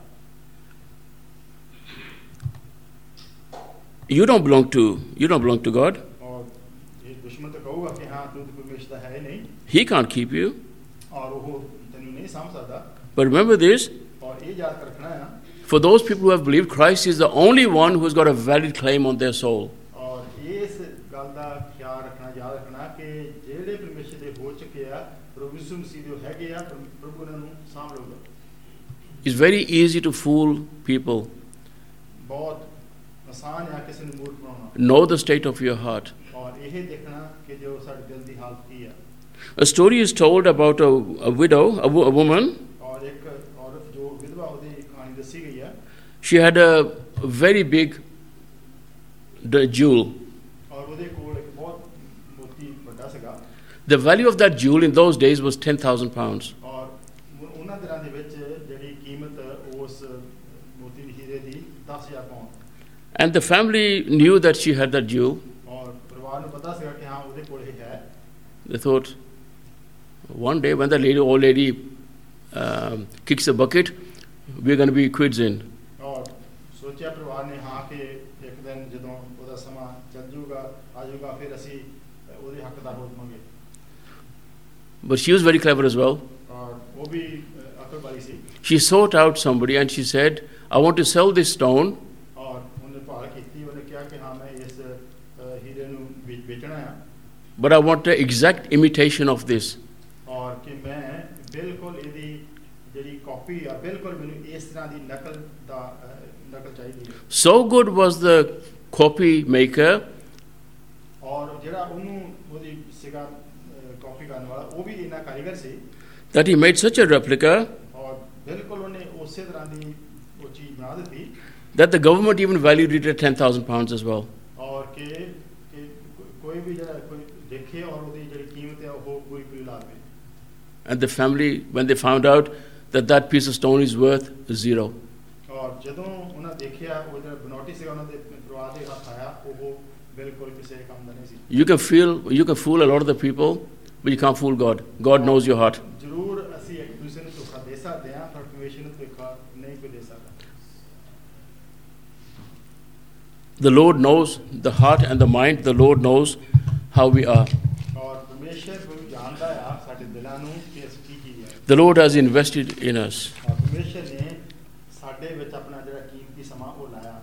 You don't belong to God. ਔਰ ਇਹ ਦੁਸ਼ਮਣ ਤਾਂ ਕਹੂਗਾ ਕਿ ਹਾਂ ਤੂੰ ਤਾਂ ਪਰਮੇਸ਼ਰ ਦਾ ਹੈ ਨਹੀਂ। He can't keep you. ਔਰ ਉਹ ਤੈਨੂੰ ਨਹੀਂ ਸਮਝ ਸਕਦਾ। But remember this, ਔਰ ਇਹ ਯਾਦ ਰੱਖਣਾ ਆ, for those people who have believed, Christ is the only one who's got a valid claim on their soul. ਔਰ ਇਸ ਗੱਲ ਦਾ ਖਿਆਲ ਰੱਖਣਾ, ਯਾਦ ਰੱਖਣਾ ਕਿ ਜਿਹੜੇ ਪਰਮੇਸ਼ਰ ਦੇ ਹੋ ਚੁੱਕੇ ਆ, ਪ੍ਰਭੂ ਯਿਸੂ ਮਸੀਹ ਦੇ ਹੈਗੇ ਆ, ਪ੍ਰਭੂ ਉਹਨਾਂ ਨੂੰ ਸਾਂਭ ਲਊਗਾ। It's very easy to fool people. ਬਹੁਤ ਆਸਾਨ ਆ ਕਿਸੇ ਨੂੰ ਮੂਰਖ ਬਣਾਉਣਾ। Know the state of your heart. ਔਰ ਇਹ ਦੇਖਣਾ ਕਿ ਜੋ ਸਾਡੇ ਦਿਲ ਦੀ ਹਾਲਤ ਕੀ ਆ। A story is told about a widow, a woman. ਔਰ ਇੱਕ ਔਰਤ ਜੋ ਵਿਧਵਾ ਉਹਦੀ ਕਹਾਣੀ ਦੱਸੀ ਗਈ ਆ। She had a very big jewel. ਔਰ ਉਹਦੇ ਕੋਲ ਇੱਕ ਬਹੁਤ ਮੋਤੀ ਵੱਡਾ ਸੀਗਾ। The value of that jewel in those days was 10,000 pounds. ਔਰ ਉਹਨਾਂ ਦਿਨਾਂ ਦੇ ਵਿੱਚ ਜਿਹੜੀ ਕੀਮਤ ਉਸ ਮੋਤੀ ਦੀ ਹੀਰੇ ਦੀ 10,000 pound. And the family knew that she had that jewel. ਔਰ ਪਰਿਵਾਰ ਨੂੰ ਪਤਾ ਸੀਗਾ ਕਿ ਹਾਂ ਉਹਦੇ ਕੋਲ ਇਹ ਹੈ। They thought, one day when the old lady kicks the bucket, we're going to be quids in. ਔਰ ਸੋਚਿਆ ਪਰਿਵਾਰ ਨੇ ਹਾਂ ਕਿ ਇੱਕ ਦਿਨ ਜਦੋਂ ਉਹਦਾ ਸਮਾਂ ਚੱਲ ਜਾਊਗਾ, ਆ ਜਾਊਗਾ, ਫਿਰ ਅਸੀਂ ਉਹਦੇ ਹੱਕਦਾਰ ਹੋ ਜਾਵਾਂਗੇ। But she was very clever as well. ਔਰ ਉਹ ਵੀ ਅਕਲ ਵਾਲੀ ਸੀ। She sought out somebody and she said, I want to sell this stone. ਔਰ ਉਹਨੇ ਭਾਲ ਕੀਤੀ, ਉਹਨੇ ਕਿਹਾ ਕਿ ਹਾਂ ਮੈਂ ਇਸ ਹੀਰੇ ਨੂੰ ਵੇਚਣਾ ਆ। But I want the exact imitation of this. ਔਰ ਕਿ ਮੈਂ ਬਿਲਕੁਲ ਇਹਦੀ ਜਿਹੜੀ ਕਾਪੀ ਆ, ਬਿਲਕੁਲ ਮੈਨੂੰ ਇਸ ਤਰ੍ਹਾਂ ਦੀ ਨਕਲ ਚਾਹੀਦੀ ਹੈ। So good was the copy maker ਔਰ ਜਿਹੜਾ ਉਹਨੂੰ ਉਹਦੀ ਸੀਗਾ ਕਾਪੀ ਕਰਨ ਵਾਲਾ, ਉਹ ਵੀ ਇੰਨਾ ਕਾਰੀਗਰ ਸੀ that he made such a replica ਔਰ ਬਿਲਕੁਲ ਉਹਨੇ ਉਸੇ ਤਰ੍ਹਾਂ ਦੀ ਉਹ ਚੀਜ਼ ਬਣਾ ਦਿੱਤੀ that the government even valued it at 10,000 pounds as well. ਔਰ ਕਿ ਕੋਈ ਵੀ ਜਿਹੜਾ ਕੋਈ ਦੇਖੇ ਔਰ ਉਹਦੀ ਜਿਹੜੀ ਕੀਮਤ ਹੈ ਉਹ ਪੂਰੀ ਲਾ ਦੇਵੇ। And the family, when they found out that that piece of stone is worth 0. ਔਰ ਜਦੋਂ ਉਹਨਾਂ ਦੇਖਿਆ ਉਹ ਜਿਹੜਾ ਬਨੌਟੀ ਸੀਗਾ ਉਹਨਾਂ ਦੇ ਪਰਿਵਾਰ ਦੇ ਹੱਥ ਆਇਆ, ਉਹ ਬਿਲਕੁਲ ਕਿਸੇ ਕੰਮ ਦਾ ਨਹੀਂ ਸੀ। You can fool a lot of the people, but you can't fool God. God knows your heart. ਜ਼ਰੂਰ ਅਸੀਂ ਇੱਕ ਦੂਸਰੇ ਨੂੰ ਧੋਖਾ ਦੇ ਸਕਦੇ ਹਾਂ, ਪਰ ਪਰਮੇਸ਼ਰ ਨੂੰ ਧੋਖਾ ਨਹੀਂ ਕੋਈ ਦੇ ਸਕਦਾ। The Lord knows the heart and the mind. The Lord knows how we are. ਔਰ ਪਰਮੇਸ਼ਰ ਨੂੰ ਜਾਣਦਾ ਆ ਸਾਡੇ ਦਿਲਾਂ ਨੂੰ ਕਿ ਅਸੀਂ ਕੀ ਕੀ ਹੈ। The Lord has invested in us. ਔਰ ਪਰਮੇਸ਼ਰ ਨੇ ਸਾਡੇ ਵਿੱਚ ਆਪਣਾ ਜਿਹੜਾ ਕੀਮਤੀ ਸਮਾਂ ਉਹ ਲਾਇਆ।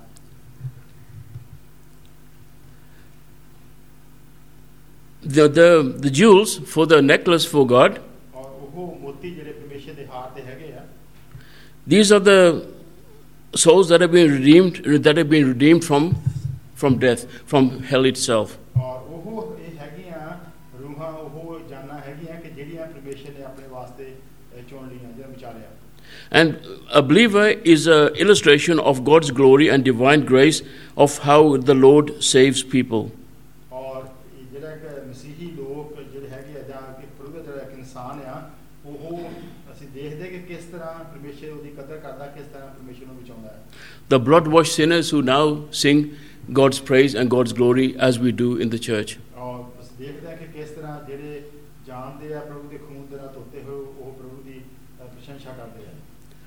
The jewels for the necklace for God, ਔਰ ਉਹ ਮੋਤੀ ਜਿਹੜੇ ਪਰਮੇਸ਼ਰ ਦੇ ਹਾਰ ਤੇ ਹੈਗੇ ਆ, these are the souls that have been redeemed from death, from hell itself. ਔਰ ਉਹ ਇਹ ਹੈਗੀਆਂ ਰੂਹਾਂ, ਉਹ ਜਾਨਾਂ ਹੈਗੀਆਂ ਕਿ ਜਿਹੜੀਆਂ ਪਰਮੇਸ਼ਰ ਨੇ ਆਪਣੇ ਵਾਸਤੇ ਚੁਣ ਲਈਆਂ, ਜਿਹੜਾ ਵਿਚਾਰਿਆ। And a believer is an illustration of God's glory and divine grace of how the Lord saves people. ਔਰ ਜਿਹੜਾ ਇੱਕ ਮਸੀਹੀ ਲੋਕ ਜਿਹੜੇ ਹੈਗੇ ਆ ਜਾਂ ਕਿ ਪ੍ਰਭੂ ਦਾ ਜਿਹੜਾ ਇੱਕ ਇਨਸਾਨ ਆ, ਉਹ ਅਸੀਂ ਦੇਖਦੇ ਕਿ ਕਿਸ ਤਰ੍ਹਾਂ ਪਰਮੇਸ਼ਰ ਉਹਦੀ ਕਦਰ ਕਰਦਾ, ਕਿਸ ਤਰ੍ਹਾਂ ਪਰਮੇਸ਼ਰ ਨੂੰ ਬਚਾਉਂਦਾ ਹੈ। The blood-washed sinners who now sing God's praise and God's glory as we do in the church. ਔਰ ਅਸੀਂ ਦੇਖਦੇ ਹਾਂ ਕਿ ਕਿਸ ਤਰ੍ਹਾਂ ਜਿਹੜੇ ਜਾਣਦੇ ਆ ਪ੍ਰਭੂ ਦੇ ਖੂਨ ਦੇ ਨਾਲ ਧੋਤੇ ਹੋਏ, ਉਹ ਪ੍ਰਭੂ ਦੀ ਪ੍ਰਸ਼ੰਸਾ ਕਰਦੇ ਆ।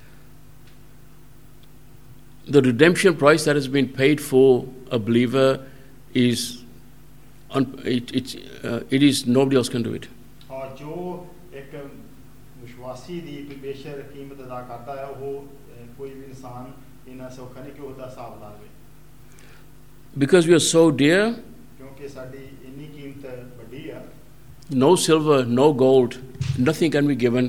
The redemption price that has been paid for a believer is it is nobody else can do it. ਔਰ ਜੋ ਇੱਕ ਵਿਸ਼ਵਾਸੀ ਦੀ ਪਰਮੇਸ਼ਰ ਕੀਮਤ ਅਦਾ ਕਰਦਾ ਹੈ ਉਹ ਕੋਈ ਵੀ ਇਨਸਾਨ ਇੰਨਾ ਸੌਖਾ ਨਹੀਂ ਕਿ ਉਹਦਾ ਹਿਸਾਬ ਲਾ ਲਵੇ Because we are so dear, ਕਿਉਂਕਿ ਸਾਡੀ ਇੰਨੀ ਕੀਮਤ ਵੱਡੀ ਆ no silver, no gold, nothing can be given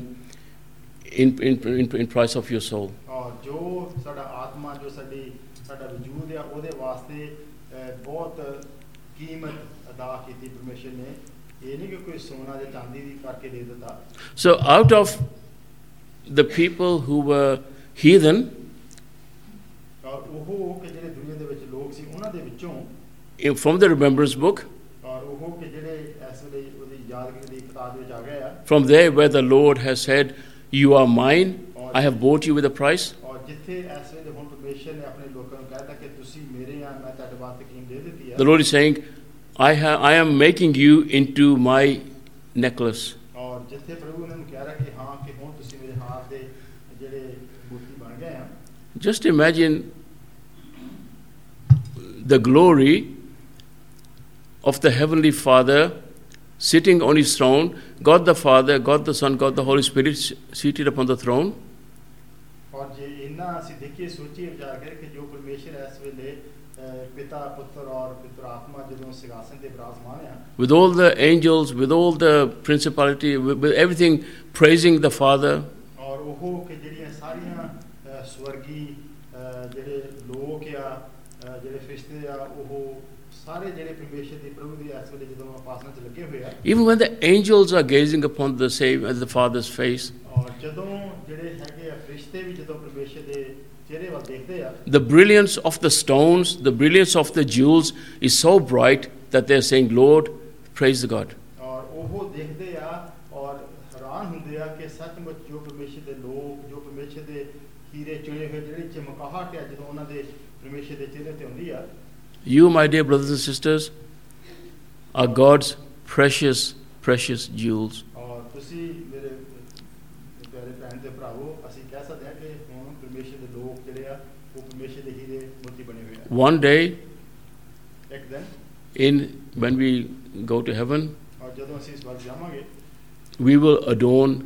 in price of your soul. ਔਰ ਜੋ ਸਾਡਾ ਆਤਮਾ ਜੋ ਸਾਡਾ ਵਜੂਦ ਆ ਉਹਦੇ ਵਾਸਤੇ ਬਹੁਤ ਕੀਮਤ ਅਦਾ ਕੀਤੀ ਪਰਮੇਸ਼ਰ ਨੇ ਇਹ ਨਹੀਂ ਕਿ ਕੋਈ ਸੋਨਾ ਜਾਂ ਚਾਂਦੀ ਦੀ ਕਰਕੇ ਦੇ ਦਿੱਤਾ So out of the people who were heathen, ਔਰ ਉਹ ਕਿ ਜਿਹੜੇ ਦੁਨੀਆ ਦੇ ਵਿੱਚ ਲੋਕ ਸੀ ਉਹਨਾਂ ਦੇ ਵਿੱਚੋਂ from the remembrance book, ਔਰ ਉਹ ਕਿ ਜਿਹੜੇ ਇਸ ਵੇਲੇ ਉਹਦੀ ਯਾਦਗਿਰੀ ਦੀ ਕਿਤਾਬ ਵਿੱਚ ਆ ਗਏ ਆ from there where the Lord has said, "You are mine, I have bought you with a price." ਔਰ ਜਿੱਥੇ ਇਸ ਵੇਲੇ ਹੁਣ ਪਰਮੇਸ਼ਰ ਨੇ ਆਪਣੇ ਲੋਕਾਂ ਨੂੰ ਕਹਿਤਾ ਕਿ ਤੁਸੀਂ ਮੇਰੇ ਆ ਮੈਂ ਤੁਹਾਡੇ ਵਾਸਤੇ ਕੀਮਤ ਦੇ ਦਿੱਤੀ ਹੈ The Lord is saying, I am making you into my necklace. ਔਰ ਜਿੱਥੇ ਪ੍ਰਭੂ ਨੇ ਉਹਨੂੰ ਕਹਿ ਰਿਹਾ ਕਿ ਹਾਂ ਕਿ ਹੁਣ ਤੁਸੀਂ ਮੇਰੇ ਹਾਥ ਦੇ ਜਿਹੜੇ ਮੋਤੀ ਬਣ ਗਏ ਆ Just imagine the glory of the Heavenly Father sitting on His throne, God the Father, God the Son, God the Holy Spirit seated upon the throne. ਔਰ ਜੇ ਇਹਨਾਂ ਅਸੀਂ ਦੇਖੀਏ ਸੋਚੀਏ ਵਿਚਾਰ ਕਰੀਏ ਕਿ ਜੋ ਪਰਮੇਸ਼ਰ ਇਸ ਵੇਲੇ ਪਿਤਾ ਪੁੱਤਰ ਔਰ ਪਵਿੱਤਰ ਆਤਮਾ ਜਦੋਂ ਸਿੰਘਾਸਨ ਤੇ ਬਿਰਾਜਮਾਨ ਆ With all the angels, with all the principality, with everything praising the Father. ਔਰ ਉਹ ਕਿ ਜਿਹੜੀਆਂ ਸਾਰੀਆਂ ਸਵਰਗੀ ਜਿਹੜੇ ਲੋਕ ਆ ਜਿਹੜੇ ਫਰਿਸ਼ਤੇ ਆ ਉਹ ਸਾਰੇ ਜਿਹੜੇ ਪਰਮੇਸ਼ਰ ਦੀ ਪ੍ਰਭੂ ਦੀ ਇਸ ਵੇਲੇ ਜਦੋਂ ਉਪਾਸਨਾ 'ਚ ਲੱਗੇ ਹੋਏ ਆ Even when the angels are gazing upon the same as the Father's face, ਔਰ ਜਦੋਂ ਜਿਹੜੇ ਹੈਗੇ ਆ ਫਰਿਸ਼ਤੇ ਵੀ ਜਦੋਂ ਪਰਮੇਸ਼ਰ ਦੇ ਚਿਹਰੇ ਵੱਲ ਦੇਖਦੇ ਆ the brilliance of the stones, the brilliance of the jewels is so bright that they are saying, "Lord, praise the God." ਔਰ ਉਹ ਦੇਖਦੇ ਆ ਔਰ ਹੈਰਾਨ ਹੁੰਦੇ ਆ ਕਿ ਸੱਚਮੁੱਚ ਜੋ ਪਰਮੇਸ਼ਰ ਦੇ ਲੋਕ ਜੋ ਪਰਮੇਸ਼ਰ ਦੇ ਹੀਰੇ ਚੁਣੇ ਹੋਏ ਜਿਹੜੀ ਚਮਕਾਹਟ ਆ ਜਦੋਂ ਉਹਨਾਂ ਦੇ ਪਰਮੇਸ਼ਰ ਦੇ ਚਿਹਰੇ ਤੇ ਹੁੰਦੀ ਆ You, my dear brothers and sisters, are God's precious, precious jewels. ਔਰ ਤੁਸੀਂ ਮੇਰੇ ਪਿਆਰੇ ਭੈਣ ਤੇ ਭਰਾਵੋ ਅਸੀਂ ਕਹਿ ਸਕਦੇ ਹਾਂ ਕਿ ਹੁਣ ਪਰਮੇਸ਼ਰ ਦੇ ਲੋਕ ਜਿਹੜੇ ਆ ਉਹ ਪਰਮੇਸ਼ਰ ਦੇ ਹੀਰੇ ਮੋਤੀ ਬਣੇ ਹੋਏ ਆ One day, ਇੱਕ ਦਿਨ when we go to heaven, ਔਰ ਜਦੋਂ ਅਸੀਂ ਇਸ ਵੱਲ ਜਾਵਾਂਗੇ we will adorn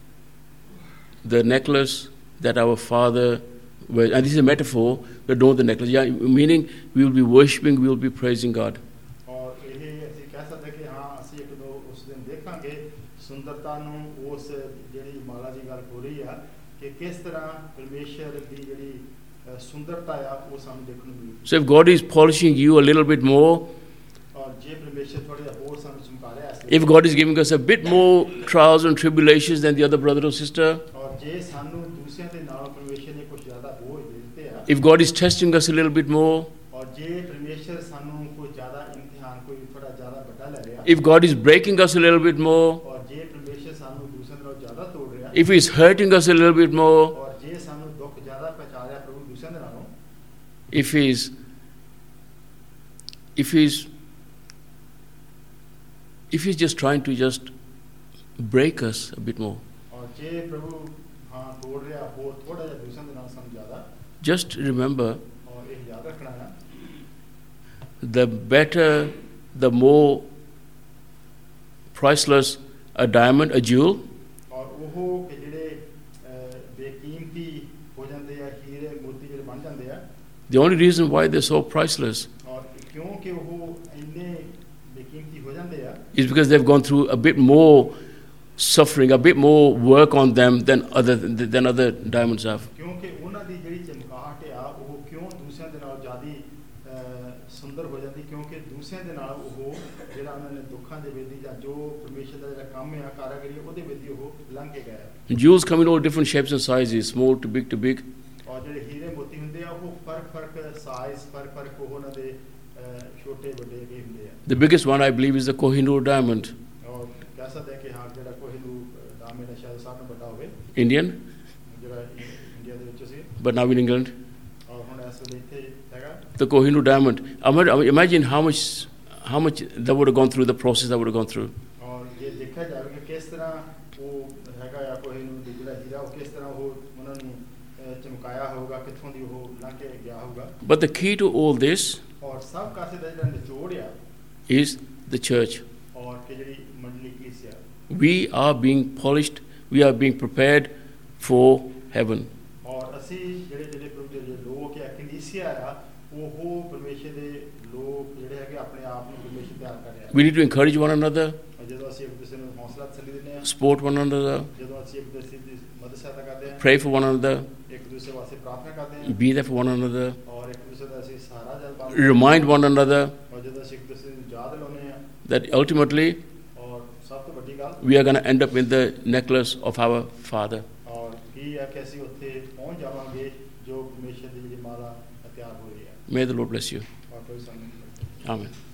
the necklace that our Father wears. And this is a metaphor, adorn the necklace. Yeah, meaning we will be worshipping, we will be praising God. ਔਰ ਇਹ ਅਸੀਂ ਕਹਿ ਸਕਦੇ ਕਿ ਹਾਂ ਅਸੀਂ ਇੱਕ ਦੋ ਉਸ ਦਿਨ ਦੇਖਾਂਗੇ ਸੁੰਦਰਤਾ ਨੂੰ ਉਸ ਜਿਹੜੀ ਮਾਲਾ ਦੀ ਗੱਲ ਹੋ ਰਹੀ ਆ ਕਿ ਕਿਸ ਤਰ੍ਹਾਂ ਪਰਮੇਸ਼ਰ ਦੀ ਜਿਹੜੀ ਸੁੰਦਰਤਾ ਆ ਉਹ ਸਾਨੂੰ ਦੇਖਣ ਨੂੰ ਮਿਲੇਗੀ So if God is polishing you a little bit more, ਔਰ ਜੇ ਪਰਮੇਸ਼ਰ ਥੋੜਾ ਜਿਹਾ ਹੋਰ ਸਾਨੂੰ ਚਮਕਾ ਰਿਹਾ ਹੈ if God is giving us a bit more trials and tribulations than the other brother or sister, ਔਰ ਜੇ ਸਾਨੂੰ ਦੂਸਰਿਆਂ ਦੇ ਨਾਲ ਪਰਮੇਸ਼ਰ ਨੇ ਕੁਝ ਜ਼ਿਆਦਾ ਬੋਝ ਦੇ ਦਿੱਤੇ ਆ if God is testing us a little bit more, ਔਰ ਜੇ ਪਰਮੇਸ਼ਰ ਸਾਨੂੰ ਕੋਈ ਜ਼ਿਆਦਾ ਇਮਤਿਹਾਨ ਕੋਈ ਥੋੜਾ ਜ਼ਿਆਦਾ ਵੱਡਾ ਲੈ ਰਿਹਾ if God is breaking us a little bit more, ਔਰ ਜੇ ਪਰਮੇਸ਼ਰ ਸਾਨੂੰ ਦੂਸਰਿਆਂ ਨਾਲੋਂ ਜ਼ਿਆਦਾ ਤੋੜ ਰਿਹਾ if He is hurting us a little bit more, ਔਰ ਜੇ ਸਾਨੂੰ ਦੁੱਖ ਜ਼ਿਆਦਾ ਪਹੁੰਚਾ ਰਿਹਾ ਪ੍ਰਭੂ ਦੂਸਰਿਆਂ ਦੇ ਨਾਲੋਂ if he's just trying to just break us a bit more, ਔਰ ਜੇ ਪ੍ਰਭੂ ਹਾਂ ਤੋੜ ਰਿਹਾ ਹੋਰ ਥੋੜਾ ਜਿਹਾ ਦੂਸਰਿਆਂ ਦੇ ਨਾਲ ਸਾਨੂੰ ਜ਼ਿਆਦਾ just remember, ਔਰ ਇਹ ਯਾਦ ਰੱਖਣਾ ਹੈ the better, the more priceless a diamond, a jewel, ਔਰ ਉਹ ਕਿ ਜਿਹੜੇ ਬੇਕੀਮਤੀ ਹੋ ਜਾਂਦੇ ਆ ਹੀਰੇ ਮੋਤੀ ਜਿਹੜੇ ਬਣ ਜਾਂਦੇ ਆ the only reason why they're so priceless ਔਰ ਕਿਉਂਕਿ ਉਹ ਇੰਨੇ ਬੇਕੀਮਤੀ ਹੋ ਜਾਂਦੇ ਆ is because they've gone through a bit more suffering, a bit more work on them than other diamonds have. ਕਿਉਂਕਿ ਉਹਨਾਂ ਦੀ ਜਿਹੜੀ ਚਮਕਾਹਟ ਆ ਉਹ ਕਿਉਂ ਦੂਸਰਿਆਂ ਦੇ ਨਾਲ ਜ਼ਿਆਦੀ ਸੁੰਦਰ ਹੋ ਜਾਂਦੀ ਕਿਉਂਕਿ ਦੂਸਰਿਆਂ ਦੇ ਨਾਲ ਉਹ ਜਿਹੜਾ ਉਹਨਾਂ ਨੇ ਦੁੱਖਾਂ ਦੇ ਵੇਦੀ ਜਾਂ ਜੋ ਪਰਮੇਸ਼ਰ ਦਾ ਜਿਹੜਾ ਕੰਮ ਆ ਕਾਰਾਗਰੀ ਉਹਦੇ ਵੇਦੀ ਉਹ ਲੰਘ ਕੇ ਗਏ Jewels come in all different shapes and sizes, small to big. ਔਰ ਜਿਹੜੇ ਹੀਰੇ ਮੋਤੀ ਹੁੰਦੇ ਆ ਉਹ ਫਰਕ ਸਾਈਜ਼ ਫਰਕ ਉਹ ਉਹਨਾਂ ਦੇ ਛੋਟੇ ਵੱਡੇ ਵੀ ਹੁੰਦੇ ਆ The biggest one I believe is the Kohinoor diamond. ਔਰ ਕਹਿ ਸਕਦੇ ਹਾਂ ਕਿ ਹਾਂ ਜਿਹੜਾ ਕੋਹਿਨੂਰ ਡਾਇਮੰਡ ਸ਼ਾਇਦ ਸਭ ਤੋਂ ਵੱਡਾ ਹੋਵੇ Indian, ਜਿਹੜਾ ਇੰਡੀਆ ਦੇ ਵਿੱਚ ਸੀ but now in England. ਔਰ ਹੁਣ ਇਸ ਵੇਲੇ ਇੱਥੇ ਹੈਗਾ The Kohinoor diamond. Imagine how much that would have gone through, the process that would have gone through. ਔਰ ਜੇ ਦੇਖਿਆ ਜਾਵੇ ਕਿ ਕਿਸ ਤਰ੍ਹਾਂ ਉਹ ਹੈਗਾ ਆ ਕੋਹਿਨੂਰ ਦੀ ਜਿਹੜਾ ਹੀਰਾ ਉਹ ਕਿਸ ਤਰ੍ਹਾਂ ਉਹ ਉਹਨਾਂ ਨੂੰ ਚਮਕਾਇਆ ਹੋਊਗਾ ਕਿੱਥੋਂ ਦੀ ਉਹ ਲੰਘ ਕੇ ਗਿਆ ਹੋਊਗਾ But the key to all this ਔਰ ਸਭ ਕਾਸੇ ਦਾ ਜਿਹੜਾ ਨਿਚੋੜ ਆ is the church. ਔਰ ਕਿ ਜਿਹੜੀ ਮੰਡਲੀ ਕਲੀਸਿਆ We are being polished we are being prepared for heaven. ਔਰ ਅਸੀਂ ਜਿਹੜੇ ਪ੍ਰਭੂ ਦੇ ਲੋਕ ਆ ਕਲੀਸਿਆ ਆ ਉਹ ਪਰਮੇਸ਼ਰ ਦੇ ਲੋਕ ਜਿਹੜੇ ਹੈਗੇ ਆਪਣੇ ਆਪ ਨੂੰ ਪਰਮੇਸ਼ਰ ਤਿਆਰ ਕਰ ਰਿਹਾ We need to encourage one another, ਜਦੋਂ ਅਸੀਂ ਇੱਕ ਦੂਸਰੇ ਨੂੰ ਹੌਸਲਾ ਤਸੱਲੀ ਦਿੰਦੇ ਹਾਂ support one another, ਜਦੋਂ ਅਸੀਂ ਇੱਕ ਦੂਸਰੇ ਦੀ ਮਦਦ ਸਹਾਇਤਾ ਕਰਦੇ ਹਾਂ pray for one another, ਇੱਕ ਦੂਸਰੇ ਵਾਸਤੇ ਪ੍ਰਾਰਥਨਾ ਕਰਦੇ ਹਾਂ be there for one another, ਔਰ ਇੱਕ ਦੂਸਰੇ ਦਾ ਅਸੀਂ ਸਹਾਰਾ ਜਦ ਬਣਦੇ ਹਾਂ remind one another ਔਰ ਜਦੋਂ ਅਸੀਂ ਇੱਕ ਦੂਸਰੇ ਨੂੰ ਯਾਦ ਦਿਲਾਉਂਦੇ ਹਾਂ that ultimately ਔਰ ਸਭ ਤੋਂ ਵੱਡੀ ਗੱਲ we are going to end up in the necklace of our Father. ਔਰ ਕੀ ਹੈ ਕਿ ਅਸੀਂ ਉੱਥੇ ਪਹੁੰਚ ਜਾਵਾਂਗੇ ਜੋ ਪਰਮੇਸ਼ਰ ਦੀ ਜਿਹੜੀ ਮਾਲਾ ਤਿਆਰ ਹੋ ਰਹੀ ਹੈ May the Lord bless you. ਔਰ ਕੋਈ ਸਾਨੂੰ Amen.